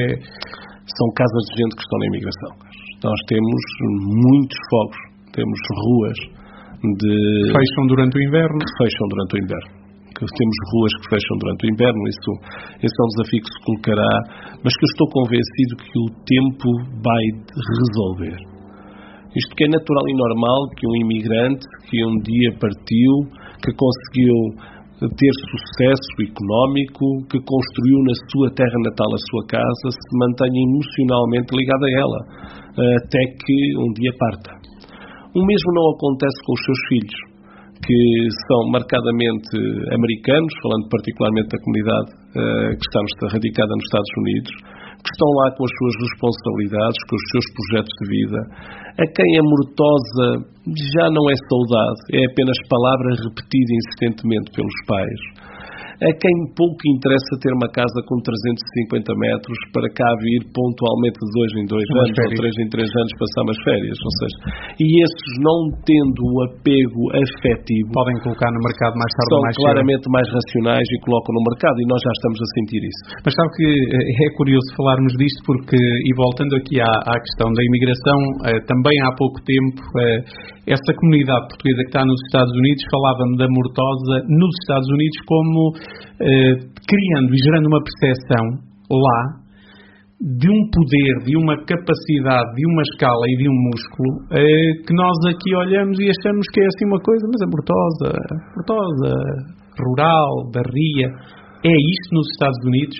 [SPEAKER 2] São casas de gente que estão na imigração. Nós temos muitos fogos, temos ruas de...
[SPEAKER 1] Fecham durante o inverno.
[SPEAKER 2] Que fecham durante o inverno. Que temos ruas que fecham durante o inverno, isso, esse é um desafio que se colocará, mas que eu estou convencido que o tempo vai resolver. Isto que é natural e normal que um imigrante que um dia partiu, que conseguiu ter sucesso económico, que construiu na sua terra natal a sua casa, se mantenha emocionalmente ligado a ela, até que um dia parta. O mesmo não acontece com os seus filhos, que são marcadamente americanos, falando particularmente da comunidade uh, que está radicada nos Estados Unidos, que estão lá com as suas responsabilidades, com os seus projetos de vida, a quem a Mortosa já não é saudade, é apenas palavra repetida insistentemente pelos pais, a quem pouco interessa ter uma casa com trezentos e cinquenta metros para cá vir pontualmente de dois em dois anos ou três em três anos passar umas férias, ou seja, e esses não tendo o apego afetivo
[SPEAKER 1] podem colocar no mercado mais tarde
[SPEAKER 2] ou
[SPEAKER 1] mais
[SPEAKER 2] cedo. São claramente mais racionais e colocam no mercado, e nós já estamos a sentir isso.
[SPEAKER 1] Mas sabe que é curioso falarmos disto porque, e voltando aqui à, à questão da imigração, eh, também há pouco tempo eh, essa comunidade portuguesa que está nos Estados Unidos falava-me da Mortosa nos Estados Unidos como Uh, criando e gerando uma percepção lá de um poder, de uma capacidade, de uma escala e de um músculo uh, que nós aqui olhamos e achamos que é assim uma coisa, mas a Mortosa, Mortosa rural, da Ria, é isto nos Estados Unidos?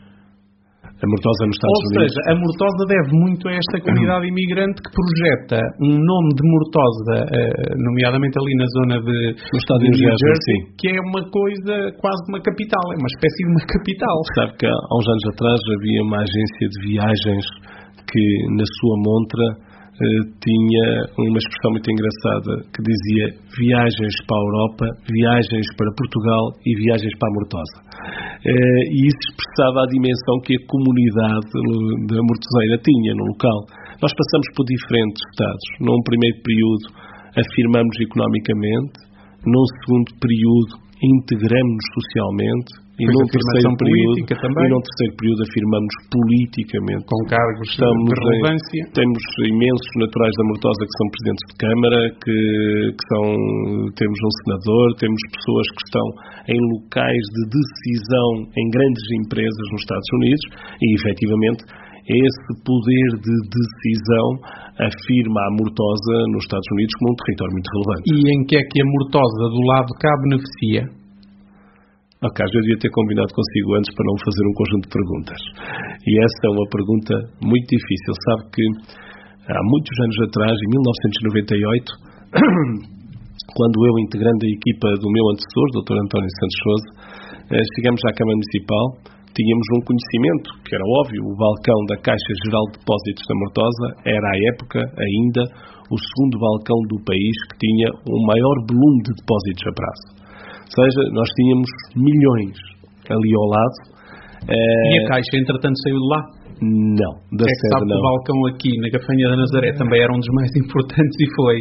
[SPEAKER 2] A Mortosa nos Estados
[SPEAKER 1] Ou
[SPEAKER 2] Unidos.
[SPEAKER 1] Ou seja, a Mortosa deve muito a esta comunidade imigrante que projeta um nome de Mortosa, uh, nomeadamente ali na zona de,
[SPEAKER 2] no estado de
[SPEAKER 1] New
[SPEAKER 2] Jersey,
[SPEAKER 1] Jersey, que é uma coisa quase uma capital, é uma espécie de uma capital.
[SPEAKER 2] Sabe que há uns anos atrás havia uma agência de viagens que na sua montra uh, tinha uma expressão muito engraçada que dizia viagens para a Europa, viagens para Portugal e viagens para a Mortosa. e isso expressava a dimensão que a comunidade da Mortoseira tinha no local. Nós passamos por diferentes estados. Num primeiro período afirmamos economicamente, num segundo período integramos-nos socialmente, e num terceiro período
[SPEAKER 1] também.
[SPEAKER 2] e num terceiro período afirmamos politicamente,
[SPEAKER 1] com cargos
[SPEAKER 2] Estamos
[SPEAKER 1] de relevância.
[SPEAKER 2] Em, temos imensos naturais da Mortosa que são presidentes de Câmara, que, que são, temos um senador, temos pessoas que estão em locais de decisão em grandes empresas nos Estados Unidos e, efetivamente, esse poder de decisão afirma a Mortosa nos Estados Unidos como um território muito relevante.
[SPEAKER 1] E em que é que a Mortosa do lado de cá beneficia?
[SPEAKER 2] Ok, eu devia ter combinado consigo antes para não fazer um conjunto de perguntas. E essa é uma pergunta muito difícil. Sabe que há muitos anos atrás, em mil novecentos e noventa e oito, quando eu, integrando a equipa do meu antecessor, doutor António Santos Sousa, chegamos à Câmara Municipal, tínhamos um conhecimento, que era óbvio, o balcão da Caixa Geral de Depósitos da Mortosa era, à época, ainda o segundo balcão do país que tinha o maior volume de depósitos a prazo. Ou seja, nós tínhamos milhões ali ao lado.
[SPEAKER 1] E a Caixa, entretanto, saiu de lá?
[SPEAKER 2] Não, da
[SPEAKER 1] é que
[SPEAKER 2] sede
[SPEAKER 1] sabe
[SPEAKER 2] não.
[SPEAKER 1] Que o balcão aqui na Gafanha da Nazaré também era um dos mais importantes e foi.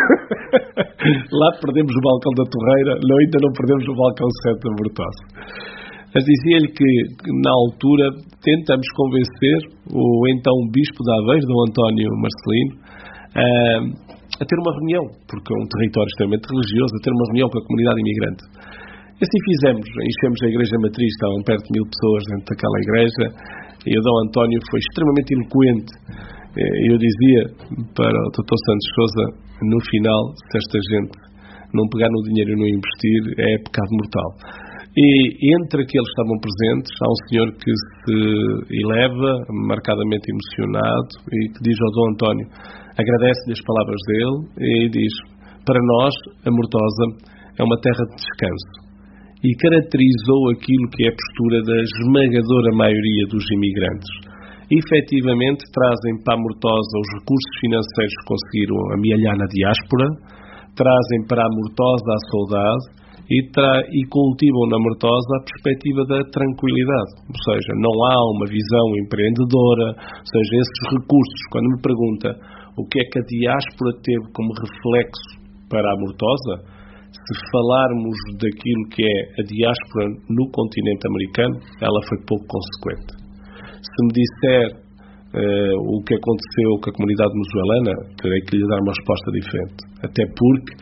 [SPEAKER 2] Lá perdemos o balcão da Torreira, não, ainda não perdemos o balcão sete da Mortosa. Mas dizia-lhe que, na altura, tentamos convencer o então Bispo de Aveiro, Dom António Marcelino, a, a ter uma reunião, porque é um território extremamente religioso, a ter uma reunião com a comunidade imigrante. E assim fizemos, enchemos a igreja matriz, estavam perto de mil pessoas dentro daquela igreja, e o Dom António foi extremamente eloquente. Eu dizia para o doutor Santos Sousa, no final, se esta gente não pegar no dinheiro e não investir, é pecado mortal. E entre aqueles que estavam presentes, há um senhor que se eleva, marcadamente emocionado, e que diz ao Dom António, agradece-lhe as palavras dele, e diz, para nós, a Mortosa é uma terra de descanso. E caracterizou aquilo que é a postura da esmagadora maioria dos imigrantes. E, efetivamente, trazem para a Mortosa os recursos financeiros que conseguiram amealhar na diáspora, trazem para a Mortosa a saudade, E, tra- e cultivam na Mortosa a perspectiva da tranquilidade. Ou seja, não há uma visão empreendedora, ou seja, esses recursos, quando me pergunta o que é que a diáspora teve como reflexo para a Mortosa, se falarmos daquilo que é a diáspora no continente americano, ela foi pouco consequente. Se me disser uh, o que aconteceu com a comunidade venezuelana, terei que lhe dar uma resposta diferente. Até porque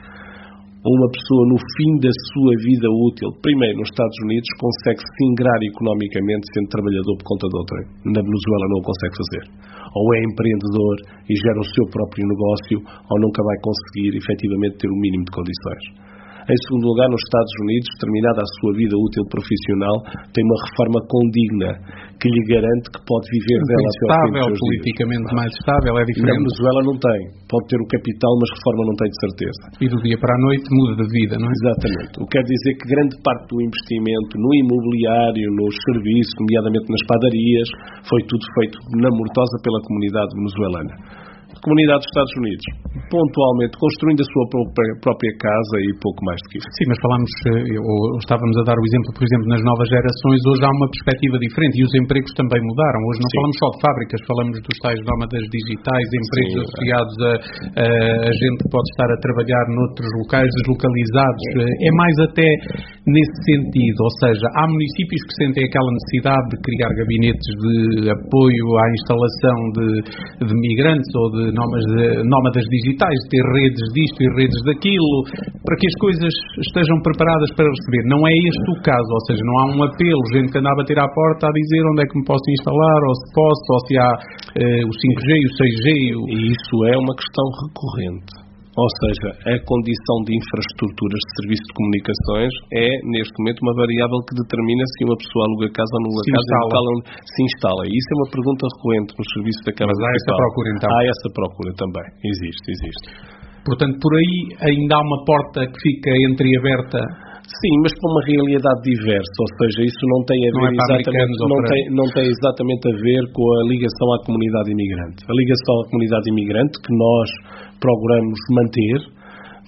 [SPEAKER 2] uma pessoa no fim da sua vida útil, primeiro nos Estados Unidos, consegue se ingrar economicamente sendo trabalhador por conta de outrem. Na Venezuela não o consegue fazer. Ou é empreendedor e gera o seu próprio negócio, ou nunca vai conseguir efetivamente ter o mínimo de condições. Em segundo lugar, nos Estados Unidos, terminada a sua vida útil profissional, tem uma reforma condigna que lhe garante que pode viver dela até ao fim dos seus
[SPEAKER 1] politicamente
[SPEAKER 2] dias.
[SPEAKER 1] mais estável, é diferente.
[SPEAKER 2] Na Venezuela não tem. Pode ter o capital, mas reforma não tem de certeza.
[SPEAKER 1] E do dia para a noite muda de vida, não é?
[SPEAKER 2] Exatamente. O que quer dizer que grande parte do investimento no imobiliário, nos serviços, nomeadamente nas padarias, foi tudo feito na Mortosa pela comunidade venezuelana. A comunidade dos Estados Unidos, pontualmente, construindo a sua própria, própria casa e pouco mais do que isso.
[SPEAKER 1] Sim, mas falamos, ou estávamos a dar o exemplo, por exemplo, nas novas gerações, hoje há uma perspectiva diferente e os empregos também mudaram. Hoje não Sim. falamos só de fábricas, falamos dos tais nómadas digitais, empregos Sim, associados a, a, a gente que pode estar a trabalhar noutros locais deslocalizados. É mais até nesse sentido, ou seja, há municípios que sentem aquela necessidade de criar gabinetes de apoio à instalação de, de migrantes ou de nómadas, nómadas digitais, de ter redes disto e redes daquilo, para que as coisas estejam preparadas para receber. Não é este o caso, ou seja, não há um apelo, gente que anda a bater à porta a dizer onde é que me posso instalar, ou se posso, ou se há eh, o cinco G e o seis G. O...
[SPEAKER 2] E isso é uma questão recorrente. Ou seja, a condição de infraestruturas de serviço de comunicações é, neste momento, uma variável que determina se uma pessoa aluga casa ou não aluga casa e o local onde se instala. E isso é uma pergunta recorrente no serviço da Câmara
[SPEAKER 1] Municipal. Mas há essa procura, então?
[SPEAKER 2] Há essa procura também. Existe, existe.
[SPEAKER 1] Portanto, por aí ainda há uma porta que fica entreaberta.
[SPEAKER 2] Sim, mas com uma realidade diversa, ou seja, isso não tem a ver
[SPEAKER 1] não é
[SPEAKER 2] exatamente, não tem, não tem exatamente a ver com a ligação à comunidade imigrante. A ligação à comunidade imigrante, que nós procuramos manter,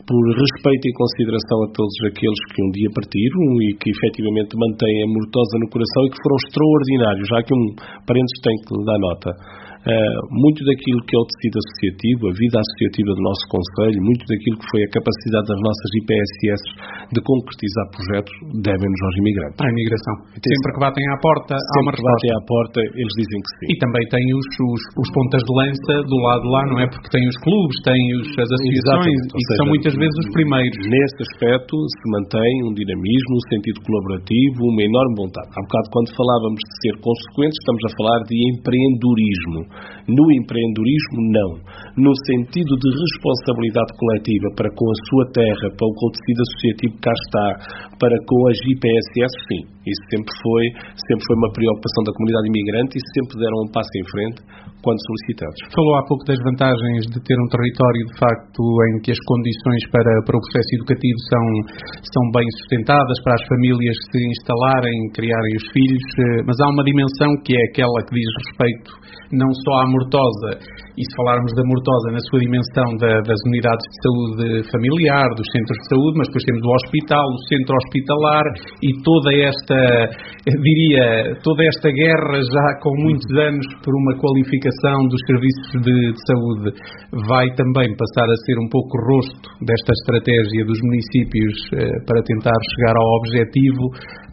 [SPEAKER 2] por respeito e consideração a todos aqueles que um dia partiram e que efetivamente mantêm a Mortosa no coração e que foram extraordinários. Já que um parênteses tem que lhe dar nota. Uh, muito daquilo que é o tecido associativo, a vida associativa do nosso Conselho, muito daquilo que foi a capacidade das nossas I P S S de concretizar projetos, devem-nos aos imigrantes.
[SPEAKER 1] À imigração. Sempre que batem à porta, há uma resposta.
[SPEAKER 2] Sempre que batem à porta, eles dizem que sim.
[SPEAKER 1] E também tem os, os, os pontas de lança do lado de lá, não é? Porque tem os clubes, tem os, as associações, e que são muitas vezes os primeiros.
[SPEAKER 2] Nesse aspecto se mantém um dinamismo, um sentido colaborativo, uma enorme vontade. Há bocado, quando falávamos de ser consequentes, estamos a falar de empreendedorismo. No empreendedorismo, não. No sentido de responsabilidade coletiva para com a sua terra, para com o tecido associativo que cá está, para com as I P S S, sim. Isso sempre foi, sempre foi uma preocupação da comunidade imigrante e sempre deram um passo em frente quando solicitados.
[SPEAKER 1] Falou há pouco das vantagens de ter um território, de facto, em que as condições para, para o processo educativo são, são bem sustentadas, para as famílias se instalarem, criarem os filhos, mas há uma dimensão que é aquela que diz respeito não só à Mortosa, e se falarmos da Mortosa na sua dimensão da, das unidades de saúde familiar, dos centros de saúde, mas depois temos o hospital, o centro hospitalar e toda esta, diria, toda esta guerra já com muitos anos por uma qualificação dos serviços de, de saúde vai também passar a ser um pouco o rosto desta estratégia dos municípios eh, para tentar chegar ao objetivo.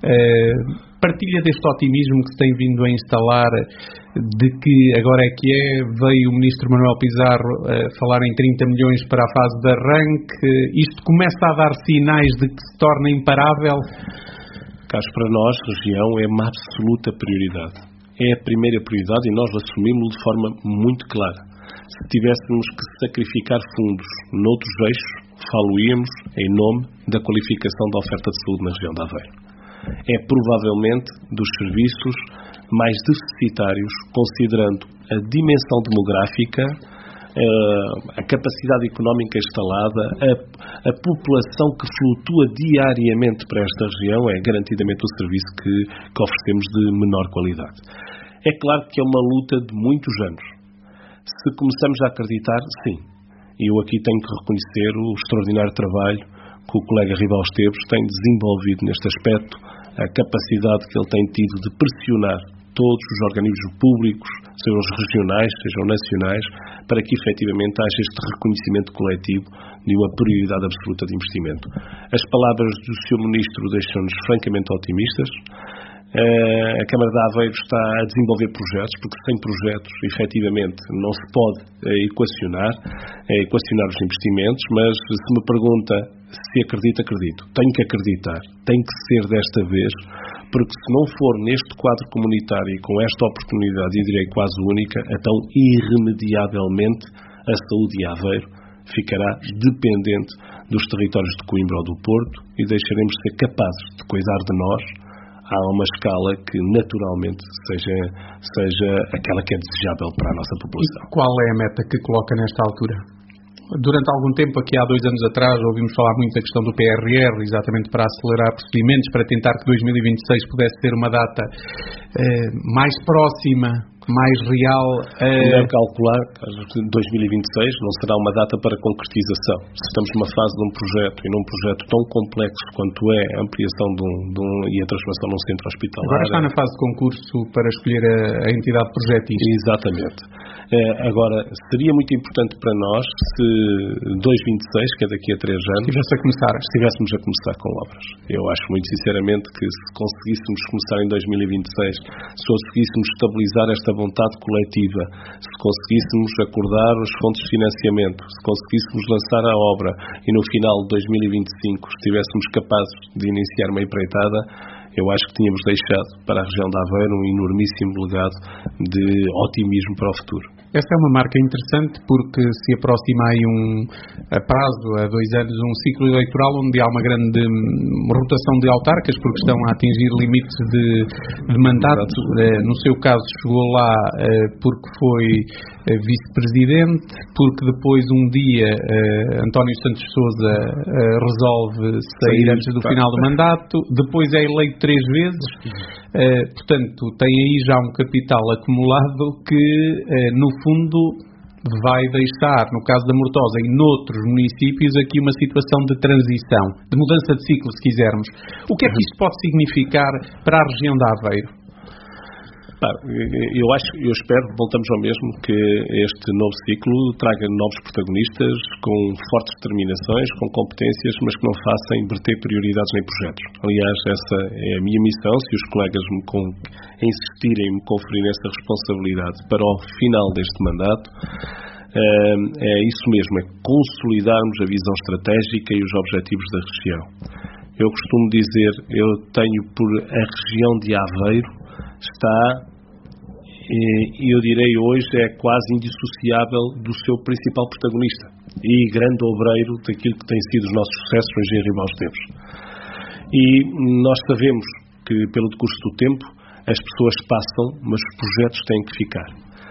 [SPEAKER 1] Eh, partilha deste otimismo que se tem vindo a instalar de que agora é que é, veio o Ministro Manuel Pizarro a falar em trinta milhões para a fase de arranque, isto começa a dar sinais de que se torna imparável?
[SPEAKER 2] Caso para nós, região é uma absoluta prioridade. É a primeira prioridade e nós assumimos-lo de forma muito clara. Se tivéssemos que sacrificar fundos noutros eixos, falo-íamos em nome da qualificação da oferta de saúde na região de Aveiro. É provavelmente dos serviços mais deficitários, considerando a dimensão demográfica, a capacidade económica instalada, a, a população que flutua diariamente para esta região, é garantidamente o serviço que, que oferecemos de menor qualidade. É claro que é uma luta de muitos anos. Se começamos a acreditar, sim. Eu aqui tenho que reconhecer o extraordinário trabalho que o colega Ribal Esteves tem desenvolvido neste aspecto, a capacidade que ele tem tido de pressionar todos os organismos públicos, sejam os regionais, sejam nacionais, para que efetivamente haja este reconhecimento coletivo de uma prioridade absoluta de investimento. As palavras do senhor Ministro deixam-nos francamente otimistas. A Câmara de Aveiro está a desenvolver projetos, porque sem projetos, efetivamente, não se pode equacionar, equacionar os investimentos, mas se me pergunta se acredito, acredito. Tenho que acreditar, tem que ser desta vez, porque se não for neste quadro comunitário e com esta oportunidade, e direi quase única, então irremediavelmente a saúde de Aveiro ficará dependente dos territórios de Coimbra ou do Porto e deixaremos de ser capazes de cuidar de nós a uma escala que naturalmente seja, seja aquela que é desejável para a nossa população.
[SPEAKER 1] E qual é a meta que coloca nesta altura? Durante algum tempo, aqui há dois anos atrás, ouvimos falar muito da questão do P R R, exatamente para acelerar procedimentos, para tentar que dois mil e vinte e seis pudesse ter uma data eh, mais próxima, mais real.
[SPEAKER 2] Eh... Deve calcular que dois mil e vinte e seis não será uma data para concretização. Se estamos numa fase de um projeto e num projeto tão complexo quanto é a ampliação de um, de um, e a transformação num centro hospitalar...
[SPEAKER 1] Agora está na fase de concurso para escolher a, a entidade projetista.
[SPEAKER 2] Exatamente. Agora, seria muito importante para nós se dois mil e vinte e seis, que é daqui a três anos,
[SPEAKER 1] estivesse a começar.
[SPEAKER 2] estivéssemos a começar com obras. Eu acho muito sinceramente que se conseguíssemos começar em dois mil e vinte e seis, se conseguíssemos estabilizar esta vontade coletiva, se conseguíssemos acordar os fontes de financiamento, se conseguíssemos lançar a obra e no final de dois mil e vinte e cinco estivéssemos capazes de iniciar uma empreitada, eu acho que tínhamos deixado para a região de Aveiro um enormíssimo legado de otimismo para o futuro.
[SPEAKER 1] Esta é uma marca interessante porque se aproxima aí um, a prazo, a dois anos, um ciclo eleitoral onde há uma grande rotação de autarcas porque estão a atingir limites de, de mandato. No seu caso chegou lá porque foi vice-presidente, porque depois um dia António Santos Sousa resolve sair antes do final do mandato, depois é eleito três vezes, uh, portanto tem aí já um capital acumulado que uh, no fundo vai deixar, no caso da Mortosa e noutros municípios, aqui uma situação de transição, de mudança de ciclo, se quisermos. O que é que isto pode significar para a região de Aveiro?
[SPEAKER 2] Eu acho, eu espero, voltamos ao mesmo, que este novo ciclo traga novos protagonistas com fortes determinações, com competências, mas que não façam inverter prioridades nem projetos. Aliás, essa é a minha missão, se os colegas me com, insistirem em me conferirem essa responsabilidade para o final deste mandato, é isso mesmo, é consolidarmos a visão estratégica e os objetivos da região. Eu costumo dizer, eu tenho por a região de Aveiro está, e eu direi hoje, é quase indissociável do seu principal protagonista e grande obreiro daquilo que têm sido os nossos sucessos no Engenho Rio Maus Teves. E nós sabemos que, pelo decurso do tempo, as pessoas passam, mas os projetos têm que ficar.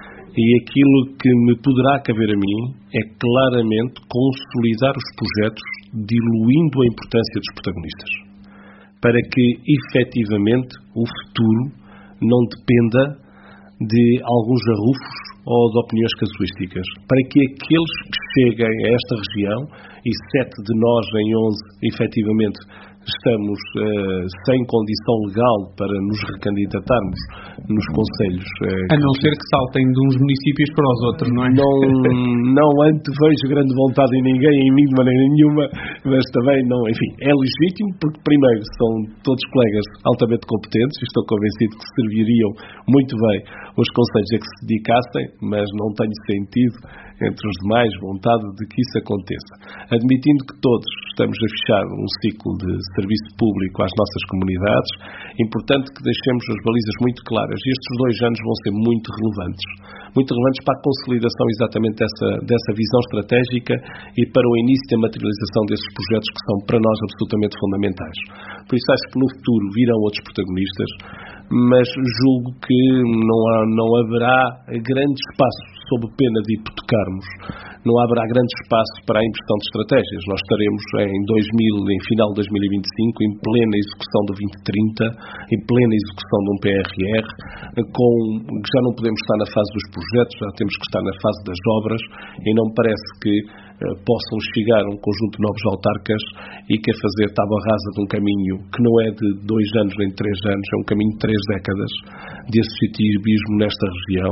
[SPEAKER 2] E aquilo que me poderá caber a mim é claramente consolidar os projetos, diluindo a importância dos protagonistas, para que, efetivamente, o futuro não dependa de alguns arrufos ou de opiniões casuísticas, para que aqueles que cheguem a esta região, e sete de nós em onze, efetivamente, estamos uh, sem condição legal para nos recandidatarmos nos concelhos. Uh,
[SPEAKER 1] a não ser que saltem de uns municípios para os outros, não é?
[SPEAKER 2] Não, não antevejo grande vontade em ninguém, em mim de maneira nenhuma, mas também não, enfim, é legítimo porque primeiro são todos colegas altamente competentes e estou convencido que serviriam muito bem os concelhos a que se dedicassem, mas não tenho sentido entre os demais vontade de que isso aconteça. Admitindo que todos estamos a fechar um ciclo de serviço público às nossas comunidades, é importante que deixemos as balizas muito claras. E estes dois anos vão ser muito relevantes. Muito relevantes para a consolidação exatamente dessa, dessa visão estratégica e para o início da materialização desses projetos que são para nós absolutamente fundamentais. Por isso acho que no futuro virão outros protagonistas, mas julgo que não, há, não haverá grande espaço, sob pena de hipotecarmos, não haverá grande espaço para a inversão de estratégias. Nós estaremos em, dois mil, em final de dois mil e vinte e cinco em plena execução do vinte trinta, em plena execução de um P R R, com, já não podemos estar na fase dos projetos, já temos que estar na fase das obras, e não me parece que uh, possam chegar um conjunto de novos autarcas e quer fazer tábua rasa de um caminho que não é de dois anos nem de três anos, é um caminho de três décadas de associativismo nesta região,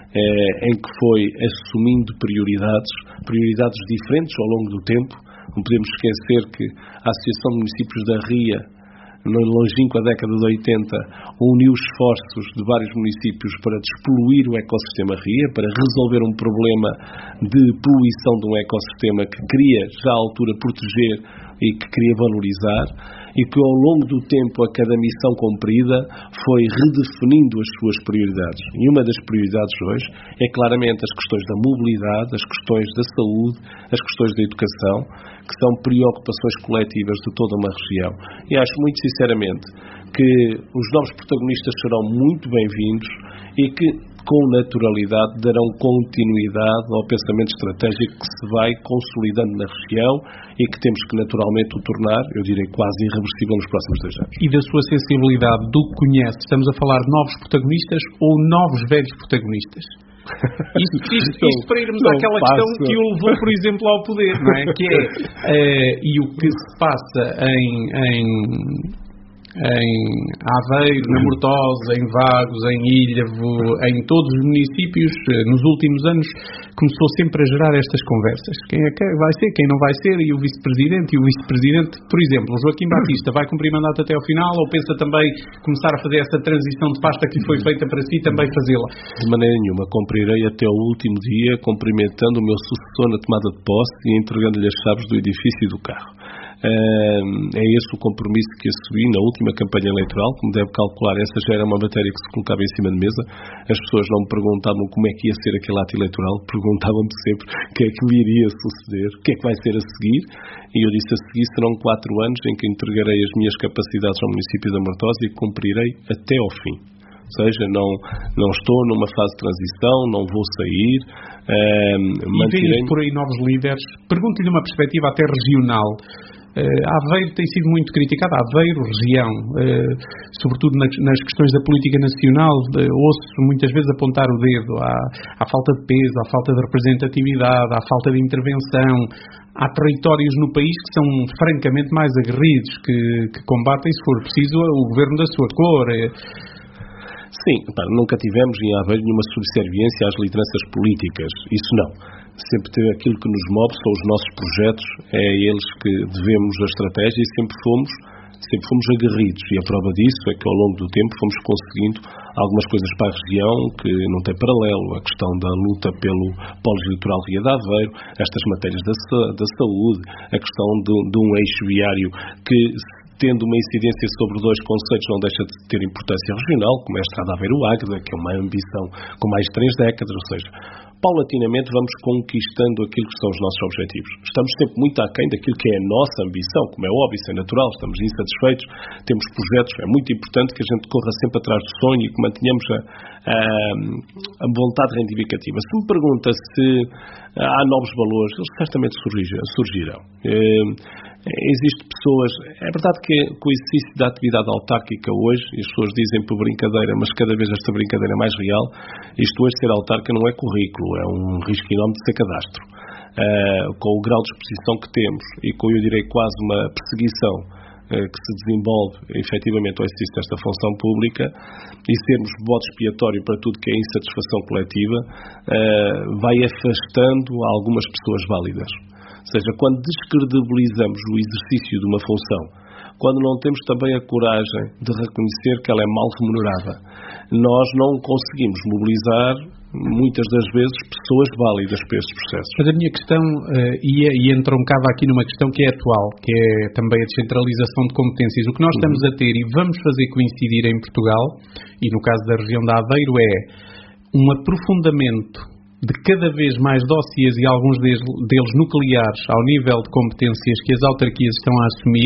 [SPEAKER 2] eh, em que foi assumindo prioridades, prioridades diferentes ao longo do tempo. Não podemos esquecer que a Associação de Municípios da Ria, na longínqua década de oitenta, uniu esforços de vários municípios para despoluir o ecossistema Ria, para resolver um problema de poluição de um ecossistema que queria, já à altura, proteger e que queria valorizar, e que ao longo do tempo, a cada missão cumprida, foi redefinindo as suas prioridades. E uma das prioridades hoje é claramente as questões da mobilidade, as questões da saúde, as questões da educação, que são preocupações coletivas de toda uma região. E acho muito sinceramente que os novos protagonistas serão muito bem-vindos e que, com naturalidade, darão continuidade ao pensamento estratégico que se vai consolidando na região e que temos que naturalmente o tornar, eu direi, quase irreversível nos próximos dois anos.
[SPEAKER 1] E da sua sensibilidade, do que conhece, estamos a falar de novos protagonistas ou novos velhos protagonistas? Isto, isto, isto para irmos não àquela passo. Questão que o levou, por exemplo, ao poder, não é? Que é, uh, e o que se passa em... em em Aveiro, na Mortosa, em Vagos, em Ilhavo, em todos os municípios, nos últimos anos, começou sempre a gerar estas conversas. Quem é que vai ser, quem não vai ser, e o vice-presidente, e o vice-presidente, por exemplo, o Joaquim Batista vai cumprir mandato até ao final, ou pensa também começar a fazer essa transição de pasta que foi feita para si, também fazê-la?
[SPEAKER 2] De maneira nenhuma, cumprirei até o último dia, cumprimentando o meu sucessor na tomada de posse e entregando-lhe as chaves do edifício e do carro. É esse o compromisso que assumi na última campanha eleitoral. Como deve calcular, essa já era uma matéria que se colocava em cima de mesa. As pessoas não me perguntavam como é que ia ser aquele ato eleitoral, perguntavam-me sempre o que é que me iria suceder, o que é que vai ser a seguir, e eu disse: a seguir serão quatro anos em que entregarei as minhas capacidades ao município da Mortosa e cumprirei até ao fim. Ou seja, não, não estou numa fase de transição, não vou sair. Um,
[SPEAKER 1] e mantirei... vem por aí novos líderes. Pergunto-lhe uma perspectiva até regional. Aveiro tem sido muito criticado, Aveiro, região, sobretudo nas, nas questões da política nacional, ouço muitas vezes apontar o dedo à, à falta de peso, à falta de representatividade, à falta de intervenção. Há territórios no país que são francamente mais aguerridos, que, que combatem, se for preciso, o governo da sua cor.
[SPEAKER 2] Sim, pá, nunca tivemos em Aveiro nenhuma subserviência às lideranças políticas, isso não. Sempre teve aquilo que nos move, são os nossos projetos, é a eles que devemos a estratégia e sempre fomos, sempre fomos aguerridos. E a prova disso é que ao longo do tempo fomos conseguindo algumas coisas para a região que não tem paralelo. A questão da luta pelo polo litoral Ria de Aveiro, estas matérias da, da saúde, a questão de, de um eixo viário que, tendo uma incidência sobre dois conceitos, não deixa de ter importância regional, como é a Estrada Aveiro-Águeda, que é uma ambição com mais de três décadas, ou seja, paulatinamente vamos conquistando aquilo que são os nossos objetivos. Estamos sempre muito aquém daquilo que é a nossa ambição, como é óbvio, isso é natural, estamos insatisfeitos, temos projetos, é muito importante que a gente corra sempre atrás do sonho e que mantenhamos a, a, a vontade reivindicativa. Se me pergunta se há novos valores, eles certamente surgirão. É, Existem pessoas... É verdade que com o exercício da atividade autárquica hoje, e as pessoas dizem por brincadeira, mas cada vez esta brincadeira é mais real, isto hoje ser autárquica não é currículo, é um risco enorme de ser cadastro. Uh, com o grau de exposição que temos e com, eu direi, quase uma perseguição uh, que se desenvolve efetivamente ao exercício desta função pública e sermos bode expiatório para tudo que é insatisfação coletiva, uh, vai afastando algumas pessoas válidas. Ou seja, quando descredibilizamos o exercício de uma função, quando não temos também a coragem de reconhecer que ela é mal remunerada, nós não conseguimos mobilizar, muitas das vezes, pessoas válidas para estes processos.
[SPEAKER 1] Mas a minha questão, uh, e, e entroncava aqui numa questão que é atual, que é também a descentralização de competências. O que nós estamos a ter e vamos fazer coincidir em Portugal, e no caso da região de Aveiro, é um aprofundamento de cada vez mais dossiês e alguns deles, deles nucleares ao nível de competências que as autarquias estão a assumir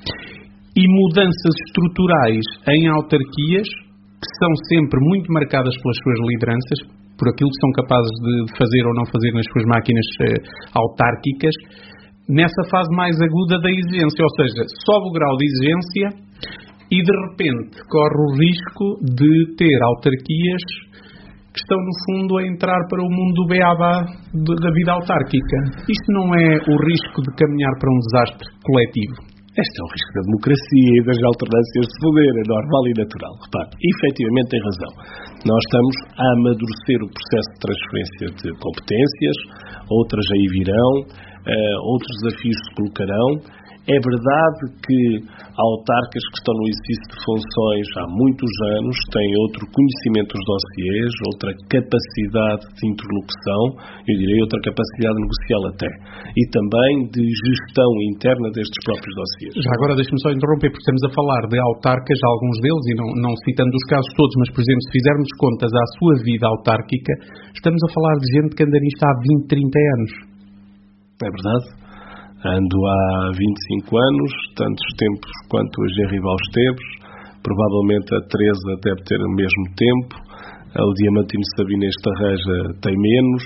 [SPEAKER 1] e mudanças estruturais em autarquias que são sempre muito marcadas pelas suas lideranças, por aquilo que são capazes de fazer ou não fazer nas suas máquinas eh, autárquicas, nessa fase mais aguda da exigência, ou seja, sobe o grau de exigência e de repente corre o risco de ter autarquias que estão, no fundo, a entrar para o mundo do beabá da vida autárquica. Isto não é o risco de caminhar para um desastre coletivo?
[SPEAKER 2] Este é o risco da democracia e das alternâncias de poder, é normal e natural. Repare, efetivamente tem razão. Nós estamos a amadurecer o processo de transferência de competências, outras aí virão, uh, outros desafios se colocarão. É verdade que autarcas que estão no exercício de funções há muitos anos têm outro conhecimento dos dossiês, outra capacidade de interlocução, eu direi outra capacidade negocial até, e também de gestão interna destes próprios dossiês.
[SPEAKER 1] Já agora deixe-me só interromper, porque estamos a falar de autarcas, alguns deles, e não, não citando os casos todos, mas, por exemplo, se fizermos contas à sua vida autárquica, estamos a falar de gente que anda nisto há vinte, trinta anos.
[SPEAKER 2] É verdade. Ando há vinte e cinco anos, tantos tempos quanto a Gerry Esteves, provavelmente a Teresa deve ter o mesmo tempo, o Diamantino Sabinês Tarreja tem menos,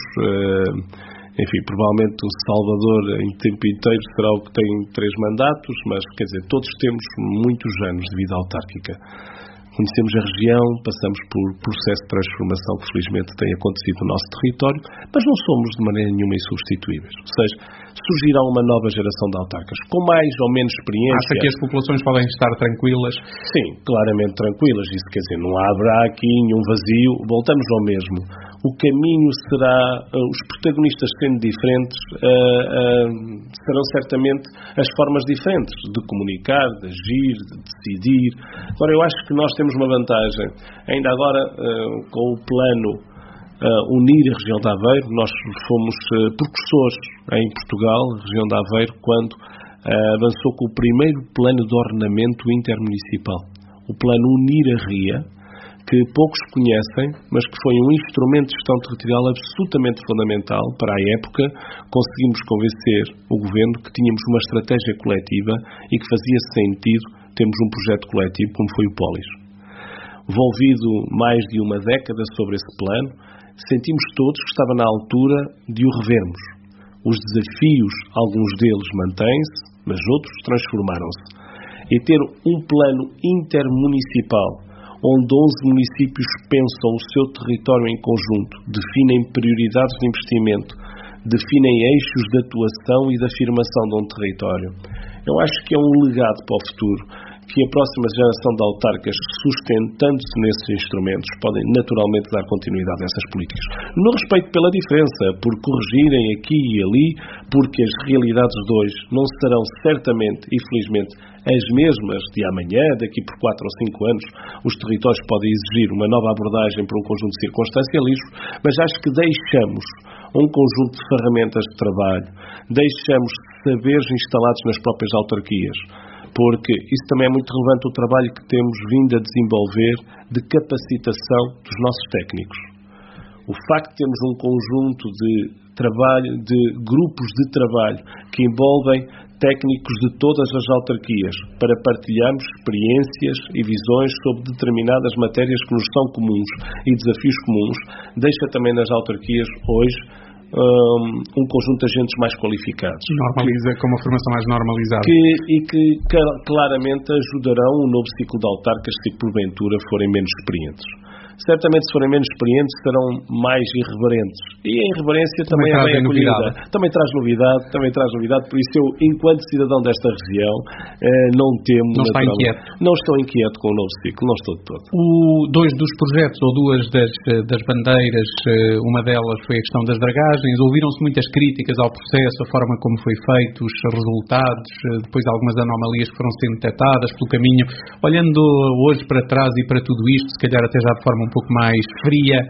[SPEAKER 2] enfim, provavelmente o Salvador em tempo inteiro será o que tem três mandatos, mas, quer dizer, todos temos muitos anos de vida autárquica. Conhecemos a região, passamos por processo de transformação que felizmente tem acontecido no nosso território, mas não somos de maneira nenhuma insubstituíveis. Ou seja, surgirá uma nova geração de autarcas, com mais ou menos experiência.
[SPEAKER 1] Acha que as populações podem estar tranquilas?
[SPEAKER 2] Sim, claramente tranquilas. Isso quer dizer, não haverá aqui nenhum vazio. Voltamos ao mesmo. O caminho será, os protagonistas sendo diferentes, uh, uh, serão certamente as formas diferentes de comunicar, de agir, de decidir. Agora, eu acho que nós temos uma vantagem. Ainda agora, uh, com o plano uh, Unir a região de Aveiro, nós fomos uh, precursores em Portugal, a região de Aveiro, quando uh, avançou com o primeiro plano de ordenamento intermunicipal. O plano Unir a Ria, que poucos conhecem, mas que foi um instrumento de gestão territorial absolutamente fundamental para a época. Conseguimos convencer o Governo que tínhamos uma estratégia coletiva e que fazia sentido termos um projeto coletivo como foi o Polis. Envolvido mais de uma década sobre esse plano, sentimos todos que estava na altura de o revermos. Os desafios, alguns deles mantêm-se, mas outros transformaram-se. E ter um plano intermunicipal, onde onze municípios pensam o seu território em conjunto, definem prioridades de investimento, definem eixos de atuação e de afirmação de um território. Eu acho que é um legado para o futuro, que a próxima geração de autarcas, sustentando-se nesses instrumentos, podem naturalmente dar continuidade a essas políticas. No respeito pela diferença, por corrigirem aqui e ali, porque as realidades de hoje não serão certamente e felizmente as mesmas de amanhã, daqui por quatro ou cinco anos. Os territórios podem exigir uma nova abordagem por um conjunto de circunstancialismos, mas acho que deixamos um conjunto de ferramentas de trabalho, deixamos saberes instalados nas próprias autarquias, porque isso também é muito relevante o trabalho que temos vindo a desenvolver de capacitação dos nossos técnicos. O facto de termos um conjunto de trabalho, de grupos de trabalho que envolvem técnicos de todas as autarquias para partilharmos experiências e visões sobre determinadas matérias que nos são comuns e desafios comuns, deixa também nas autarquias hoje Um, um conjunto de agentes mais qualificados.
[SPEAKER 1] Normaliza com uma formação mais normalizada.
[SPEAKER 2] Que, e que claramente ajudarão o novo ciclo de autarcas se porventura forem menos experientes. Certamente, se forem menos experientes, serão mais irreverentes. E a irreverência também, também é bem acolhida. Também traz novidade, também traz novidade. Por isso, eu, enquanto cidadão desta região, eh, não temo...
[SPEAKER 1] Não está inquieto.
[SPEAKER 2] Não estou inquieto com o novo ciclo, não estou de todo.
[SPEAKER 1] O, dois dos projetos, ou duas das, das bandeiras, uma delas foi a questão das dragagens. Ouviram-se muitas críticas ao processo, a forma como foi feito, os resultados, depois algumas anomalias que foram sendo detectadas pelo caminho. Olhando hoje para trás e para tudo isto, se calhar até já de forma um pouco mais fria,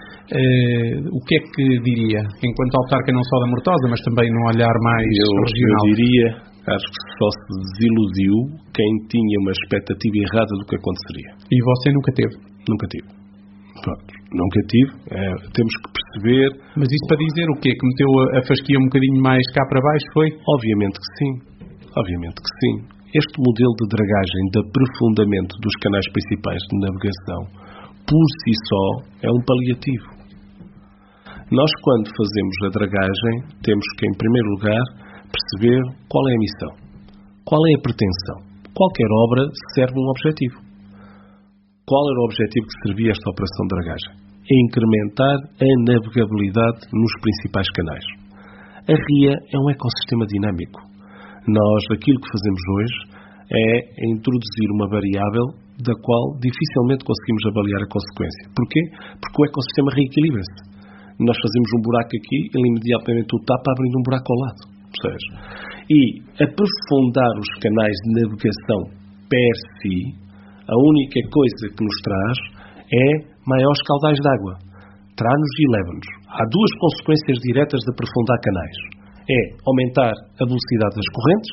[SPEAKER 1] uh, o que é que diria? Enquanto autarca não só da Mortosa, mas também num olhar mais
[SPEAKER 2] eu,
[SPEAKER 1] regional.
[SPEAKER 2] Eu diria, acho que só se desiludiu quem tinha uma expectativa errada do que aconteceria.
[SPEAKER 1] E você nunca teve?
[SPEAKER 2] Nunca tive. Pronto, nunca tive. É, temos que perceber...
[SPEAKER 1] Mas isso para dizer o quê? Que meteu a, a fasquia um bocadinho mais cá para baixo, foi?
[SPEAKER 2] Obviamente que sim. Obviamente que sim. Este modelo de dragagem, de aprofundamento dos canais principais de navegação, por si só, é um paliativo. Nós, quando fazemos a dragagem, temos que, em primeiro lugar, perceber qual é a missão, qual é a pretensão. Qualquer obra serve um objetivo. Qual era o objetivo que servia esta operação de dragagem? É incrementar a navegabilidade nos principais canais. A ria é um ecossistema dinâmico. Nós, aquilo que fazemos hoje, é introduzir uma variável da qual dificilmente conseguimos avaliar a consequência. Porquê? Porque o ecossistema reequilibra-se. Nós fazemos um buraco aqui, ele imediatamente o tapa abrindo um buraco ao lado. Percebes? E aprofundar os canais de navegação per si, a única coisa que nos traz é maiores caudais de água. Traz-nos e leva-nos. Há duas consequências diretas de aprofundar canais. É aumentar a velocidade das correntes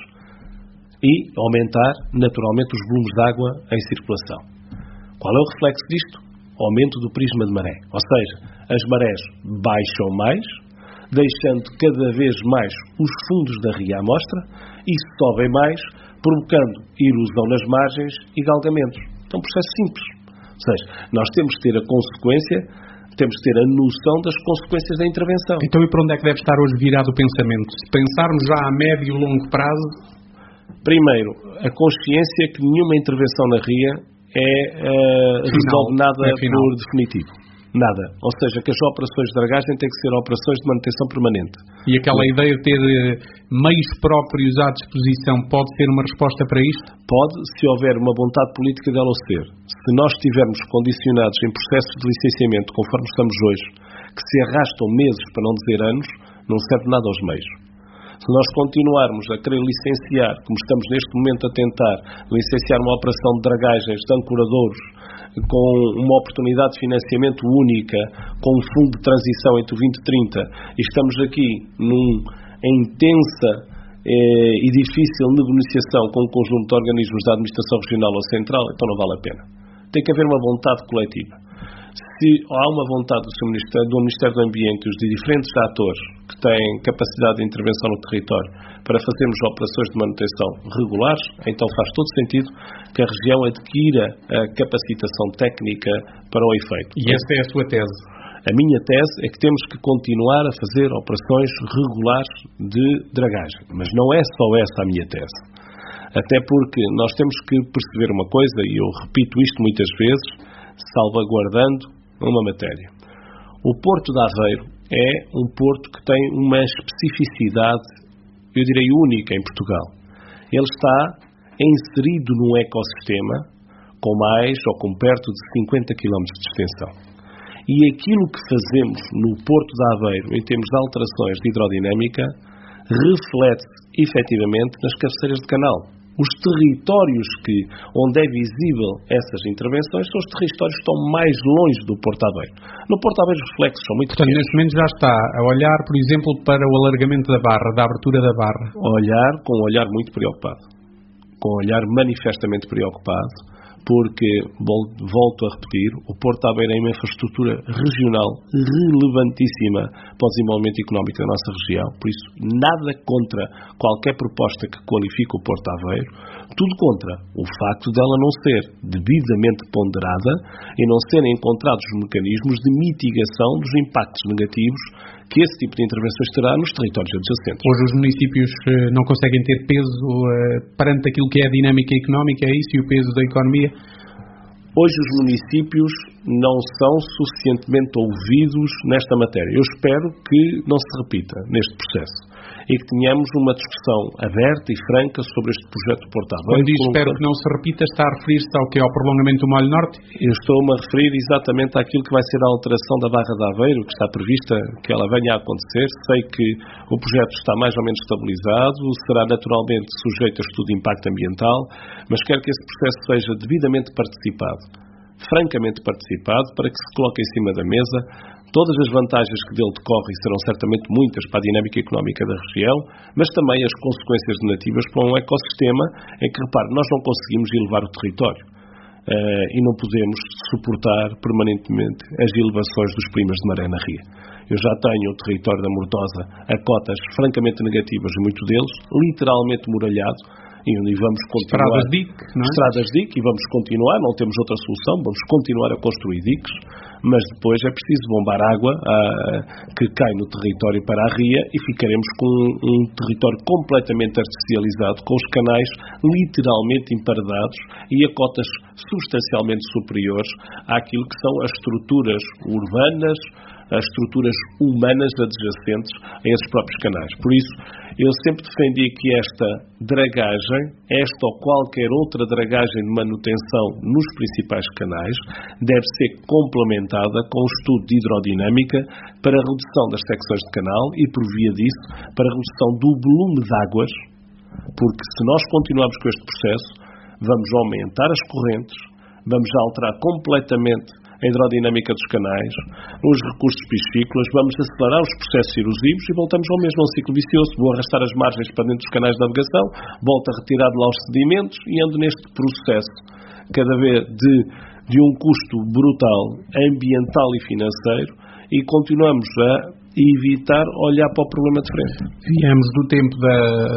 [SPEAKER 2] e aumentar, naturalmente, os volumes de água em circulação. Qual é o reflexo disto? O aumento do prisma de maré. Ou seja, as marés baixam mais, deixando cada vez mais os fundos da ria à mostra e sobem mais, provocando erosão nas margens e galgamentos. É um processo simples. Ou seja, nós temos que ter a consequência, temos que ter a noção das consequências da intervenção.
[SPEAKER 1] Então, e para onde é que deve estar hoje virado o pensamento? Se pensarmos já a médio e longo prazo...
[SPEAKER 2] Primeiro, a consciência que nenhuma intervenção na ria é uh, resolve nada é por definitivo. Nada. Ou seja, que as operações de dragagem têm que ser operações de manutenção permanente.
[SPEAKER 1] E aquela Sim. ideia de ter meios próprios à disposição pode ser uma resposta para isto?
[SPEAKER 2] Pode, se houver uma vontade política dela o ser. Se nós estivermos condicionados em processos de licenciamento, conforme estamos hoje, que se arrastam meses, para não dizer anos, não serve nada aos meios. Se nós continuarmos a querer licenciar, como estamos neste momento a tentar, licenciar uma operação de dragagens de ancoradouros, com uma oportunidade de financiamento única, com um fundo de transição entre o vinte e trinta, e estamos aqui numa intensa eh, e difícil negociação com um conjunto de organismos da administração regional ou central, então não vale a pena. Tem que haver uma vontade coletiva. Se há uma vontade do, seu Ministério, do Ministério do Ambiente e de diferentes atores que têm capacidade de intervenção no território para fazermos operações de manutenção regulares, então faz todo sentido que a região adquira a capacitação técnica para o efeito.
[SPEAKER 1] E essa é a sua tese?
[SPEAKER 2] A minha tese é que temos que continuar a fazer operações regulares de dragagem. Mas não é só essa a minha tese. Até porque nós temos que perceber uma coisa, e eu repito isto muitas vezes, salvaguardando uma matéria. O Porto de Aveiro é um porto que tem uma especificidade, eu direi única em Portugal. Ele está inserido num ecossistema com mais ou com perto de cinquenta quilómetros de extensão. E aquilo que fazemos no Porto de Aveiro, em termos de alterações de hidrodinâmica, reflete-se efetivamente nas cabeceiras de canal. Os territórios que, onde é visível essas intervenções são os territórios que estão mais longe do Porto de Aveiro. No Porto de Aveiro os reflexos são muito
[SPEAKER 1] Portanto,
[SPEAKER 2] pequenos.
[SPEAKER 1] neste momento já está a olhar, por exemplo, para o alargamento da barra, da abertura da barra.
[SPEAKER 2] Olhar com um olhar muito preocupado. Com um olhar manifestamente preocupado, porque, volto a repetir, o Porto de Aveiro é uma infraestrutura regional relevantíssima para o desenvolvimento económico da nossa região. Por isso, nada contra qualquer proposta que qualifique o Porto de Aveiro, tudo contra o facto dela não ser devidamente ponderada e não serem encontrados os mecanismos de mitigação dos impactos negativos que esse tipo de intervenções terá nos territórios adjacentes.
[SPEAKER 1] Hoje os municípios não conseguem ter peso perante aquilo que é a dinâmica económica, é isso, e o peso da economia?
[SPEAKER 2] Hoje os municípios não são suficientemente ouvidos nesta matéria. Eu espero que não se repita neste processo e que tenhamos uma discussão aberta e franca sobre este projeto de Porto de Aveiro.
[SPEAKER 1] Quando diz espero que não se repita, está a referir-se ao que é ao prolongamento do Molho Norte?
[SPEAKER 2] Eu estou-me a referir exatamente àquilo que vai ser a alteração da Barra de Aveiro, que está prevista que ela venha a acontecer. Sei que o projeto está mais ou menos estabilizado, será naturalmente sujeito a estudo de impacto ambiental, mas quero que esse processo seja devidamente participado, francamente participado, para que se coloque em cima da mesa todas as vantagens que dele decorrem, serão certamente muitas para a dinâmica económica da região, mas também as consequências negativas para um ecossistema em que, repare, nós não conseguimos elevar o território uh, e não podemos suportar permanentemente as elevações dos primas de maré na ria. Eu já tenho o território da Mortosa a cotas francamente negativas, e muito deles literalmente muralhado, e onde vamos continuar...
[SPEAKER 1] Estradas D I C, não é?
[SPEAKER 2] Estradas D I C, e vamos continuar, não temos outra solução, vamos continuar a construir diques, mas depois é preciso bombar água a, que cai no território para a ria e ficaremos com um, um território completamente artificializado, com os canais literalmente emparedados e a cotas substancialmente superiores àquilo que são as estruturas urbanas, as estruturas humanas adjacentes a esses próprios canais. Por isso, eu sempre defendi que esta dragagem, esta ou qualquer outra dragagem de manutenção nos principais canais, deve ser complementada com um estudo de hidrodinâmica para a redução das secções de canal e, por via disso, para a redução do volume de águas, porque se nós continuarmos com este processo, vamos aumentar as correntes, vamos alterar completamente a hidrodinâmica dos canais, os recursos piscícolas, vamos acelerar os processos erosivos e voltamos ao mesmo ao ciclo vicioso. Vou arrastar as margens para dentro dos canais de navegação, volto a retirar de lá os sedimentos e ando neste processo cada vez de, de um custo brutal ambiental e financeiro e continuamos a evitar olhar para o problema de frente.
[SPEAKER 1] Viemos do tempo da,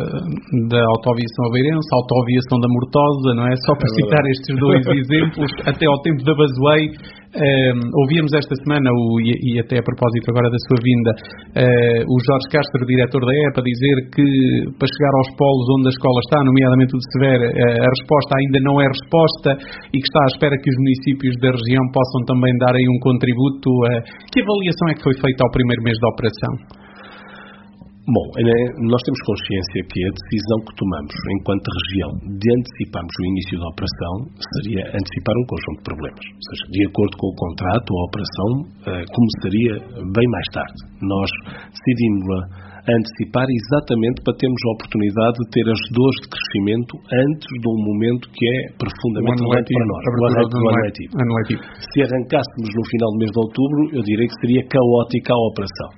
[SPEAKER 1] da autoaviação aveirense, autoaviação da Mortosa, não é? Só para é citar estes dois exemplos, até ao tempo da Busway. Um, ouvíamos esta semana, o, e, e até a propósito agora da sua vinda, uh, o Jorge Castro, diretor da E E P, a dizer que para chegar aos polos onde a escola está, nomeadamente o de Severo, uh, a resposta ainda não é resposta e que está à espera que os municípios da região possam também dar aí um contributo. Uh, que avaliação é que foi feita ao primeiro mês da operação?
[SPEAKER 2] Bom, nós temos consciência que a decisão que tomamos enquanto região de anteciparmos o início da operação seria antecipar um conjunto de problemas. Ou seja, de acordo com o contrato, a operação uh, começaria bem mais tarde. Nós decidimos-la antecipar exatamente para termos a oportunidade de ter as dores de crescimento antes de um momento que é profundamente relevante para nós, o arranque do ano letivo. Se arrancássemos no final do mês de outubro, eu direi que seria caótica a operação.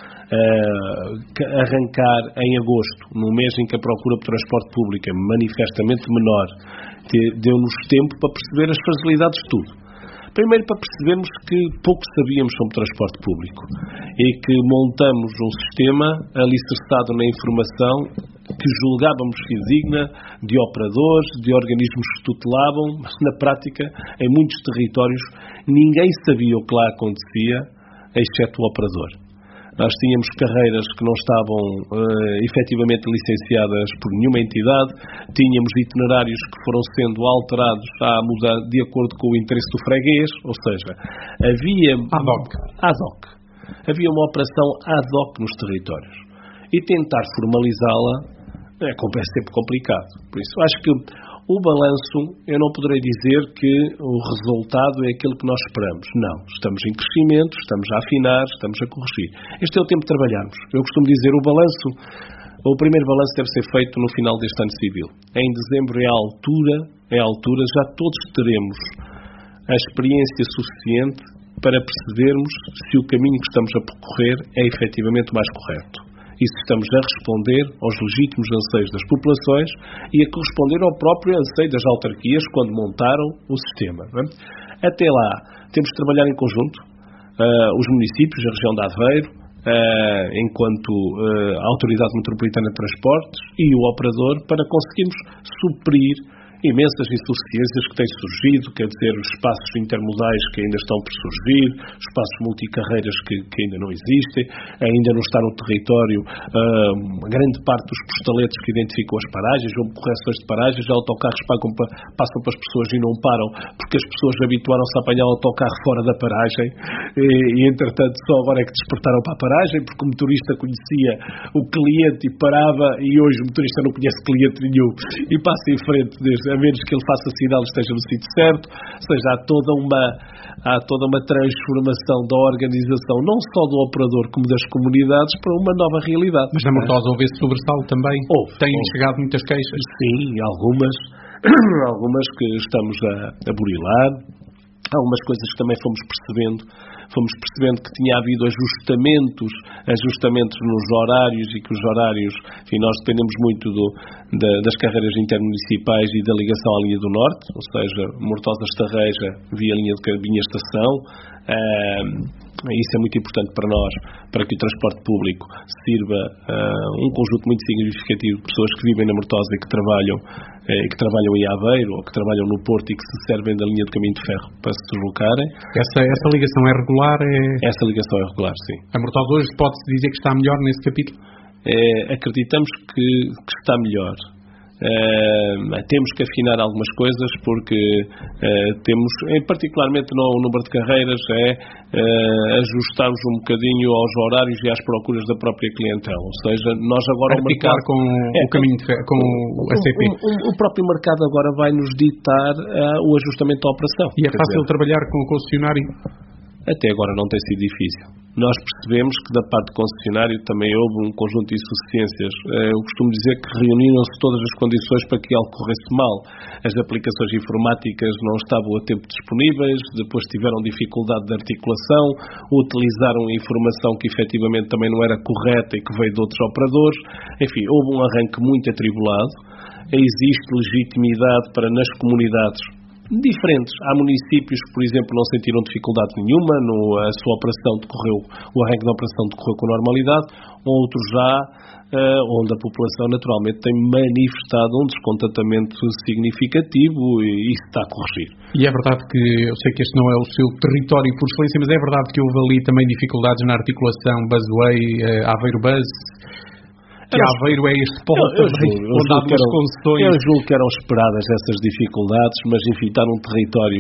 [SPEAKER 2] Uh, arrancar em agosto, no mês em que a procura por transporte público é manifestamente menor, deu-nos tempo para perceber as fragilidades de tudo. Primeiro, para percebermos que pouco sabíamos sobre transporte público e que montamos um sistema alicerçado na informação que julgávamos fidedigna de operadores, de organismos que tutelavam, mas na prática, em muitos territórios, ninguém sabia o que lá acontecia exceto o operador. Nós tínhamos carreiras que não estavam uh, efetivamente licenciadas por nenhuma entidade, tínhamos itinerários que foram sendo alterados à muda de acordo com o interesse do freguês, ou seja, havia
[SPEAKER 1] ad hoc.
[SPEAKER 2] ad hoc. Havia uma operação ad hoc nos territórios. E tentar formalizá-la é, é sempre complicado. Por isso, acho que o balanço, eu não poderei dizer que o resultado é aquele que nós esperamos. Não. Estamos em crescimento, estamos a afinar, estamos a corrigir. Este é o tempo de trabalharmos. Eu costumo dizer, o balanço, o primeiro balanço deve ser feito no final deste ano civil. Em dezembro é a altura, é a altura, já todos teremos a experiência suficiente para percebermos se o caminho que estamos a percorrer é efetivamente o mais correto. E se estamos a responder aos legítimos anseios das populações e a corresponder ao próprio anseio das autarquias quando montaram o sistema. Não é? Até lá, temos de trabalhar em conjunto, uh, os municípios, a região de Aveiro, uh, enquanto uh, Autoridade Metropolitana de Transportes e o operador, para conseguirmos suprir imensas insuficiências que têm surgido, quer dizer, os espaços intermodais que ainda estão por surgir, espaços multicarreiras que, que ainda não existem, ainda não está no território uh, uma grande parte dos postaletes que identificam as paragens, ou correções de paragens, os autocarros pagam para, passam para as pessoas e não param, porque as pessoas habituaram-se a apanhar o autocarro fora da paragem, e, e entretanto só agora é que despertaram para a paragem, porque o motorista conhecia o cliente e parava, e hoje o motorista não conhece cliente nenhum, e passa em frente desde a menos que ele faça sinal e esteja no sítio certo. Ou seja, há toda uma há toda uma transformação da organização, não só do operador como das comunidades, para uma nova realidade.
[SPEAKER 1] Mas na Mortosa houve esse sobressalo também?
[SPEAKER 2] Houve.
[SPEAKER 1] Têm
[SPEAKER 2] houve.
[SPEAKER 1] chegado muitas queixas?
[SPEAKER 2] Sim, algumas algumas que estamos a, a burilar, algumas coisas que também fomos percebendo fomos percebendo que tinha havido ajustamentos, ajustamentos nos horários e que os horários, enfim, nós dependemos muito do, da, das carreiras intermunicipais e da ligação à linha do Norte, ou seja, Mortosa-Estarreja via linha de Cabinha-Estação. Um, isso é muito importante para nós, para que o transporte público sirva uh, um conjunto muito significativo de pessoas que vivem na Mortosa e que trabalham, eh, que trabalham em Aveiro ou que trabalham no Porto e que se servem da linha de caminho de ferro para se deslocarem.
[SPEAKER 1] Essa, essa ligação é regular? É...
[SPEAKER 2] Essa ligação é regular, sim.
[SPEAKER 1] A Mortosa hoje pode-se dizer que está melhor nesse capítulo?
[SPEAKER 2] É, acreditamos que, que está melhor. Uh, temos que afinar algumas coisas porque uh, temos, em particularmente no número de carreiras, é uh, ajustarmos um bocadinho aos horários e às procuras da própria clientela. Ou seja, nós agora o mercado
[SPEAKER 1] com é, o caminho de, com o A C P.
[SPEAKER 2] O, o, o próprio mercado agora vai nos ditar uh, o ajustamento da operação.
[SPEAKER 1] E é fácil dizer, trabalhar com o concessionário?
[SPEAKER 2] Até agora não tem sido difícil. Nós percebemos que da parte do concessionário também houve um conjunto de insuficiências. Eu costumo dizer que reuniram-se todas as condições para que algo corresse mal. As aplicações informáticas não estavam a tempo disponíveis, depois tiveram dificuldade de articulação, utilizaram a informação que efetivamente também não era correta e que veio de outros operadores. Enfim, houve um arranque muito atribulado. Existe legitimidade para nas comunidades diferentes. Há municípios que, por exemplo, não sentiram dificuldade nenhuma, no, a sua operação decorreu, o arranque da operação decorreu com normalidade, outros já, uh, onde a população naturalmente tem manifestado um descontentamento significativo e isso está a corrigir.
[SPEAKER 1] E é verdade que, eu sei que este não é o seu território por excelência, mas é verdade que houve ali também dificuldades na articulação Busway, uh, Aveiro Bus, que Aveiro é este polo
[SPEAKER 2] eu, eu julgo, eu
[SPEAKER 1] onde há duas concessões.
[SPEAKER 2] Eu julgo que eram esperadas essas dificuldades, mas enfim, está num território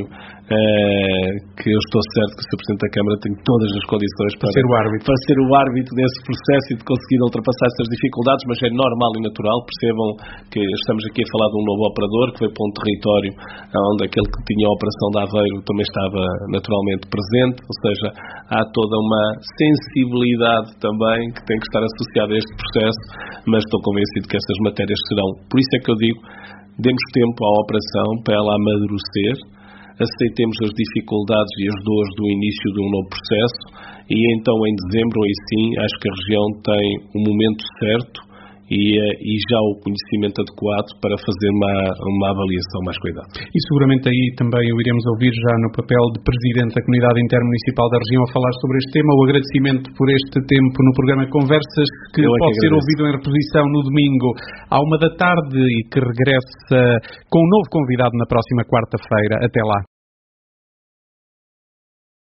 [SPEAKER 2] eh, que eu estou certo que o senhor Presidente da Câmara tem todas as condições para,
[SPEAKER 1] para, ser, o árbitro.
[SPEAKER 2] para ser o árbitro desse processo e de conseguir ultrapassar essas dificuldades, mas é normal e natural. Percebam que estamos aqui a falar de um novo operador que veio para um território onde aquele que tinha a operação de Aveiro também estava naturalmente presente, ou seja, há toda uma sensibilidade também que tem que estar associada a este processo, mas estou convencido que essas matérias serão, por isso é que eu digo, demos tempo à operação para ela amadurecer, aceitemos as dificuldades e as dores do início de um novo processo e então em dezembro, aí sim, acho que a região tem o momento certo e, e já o conhecimento adequado para fazer uma, uma avaliação mais cuidada.
[SPEAKER 1] E seguramente aí também o iremos ouvir já no papel de Presidente da Comunidade Intermunicipal da região a falar sobre este tema. O agradecimento por este tempo no programa Conversas, que
[SPEAKER 2] Eu
[SPEAKER 1] pode
[SPEAKER 2] é que
[SPEAKER 1] ser ouvido em reposição no domingo à uma da tarde e que regressa com um novo convidado na próxima quarta-feira. Até lá.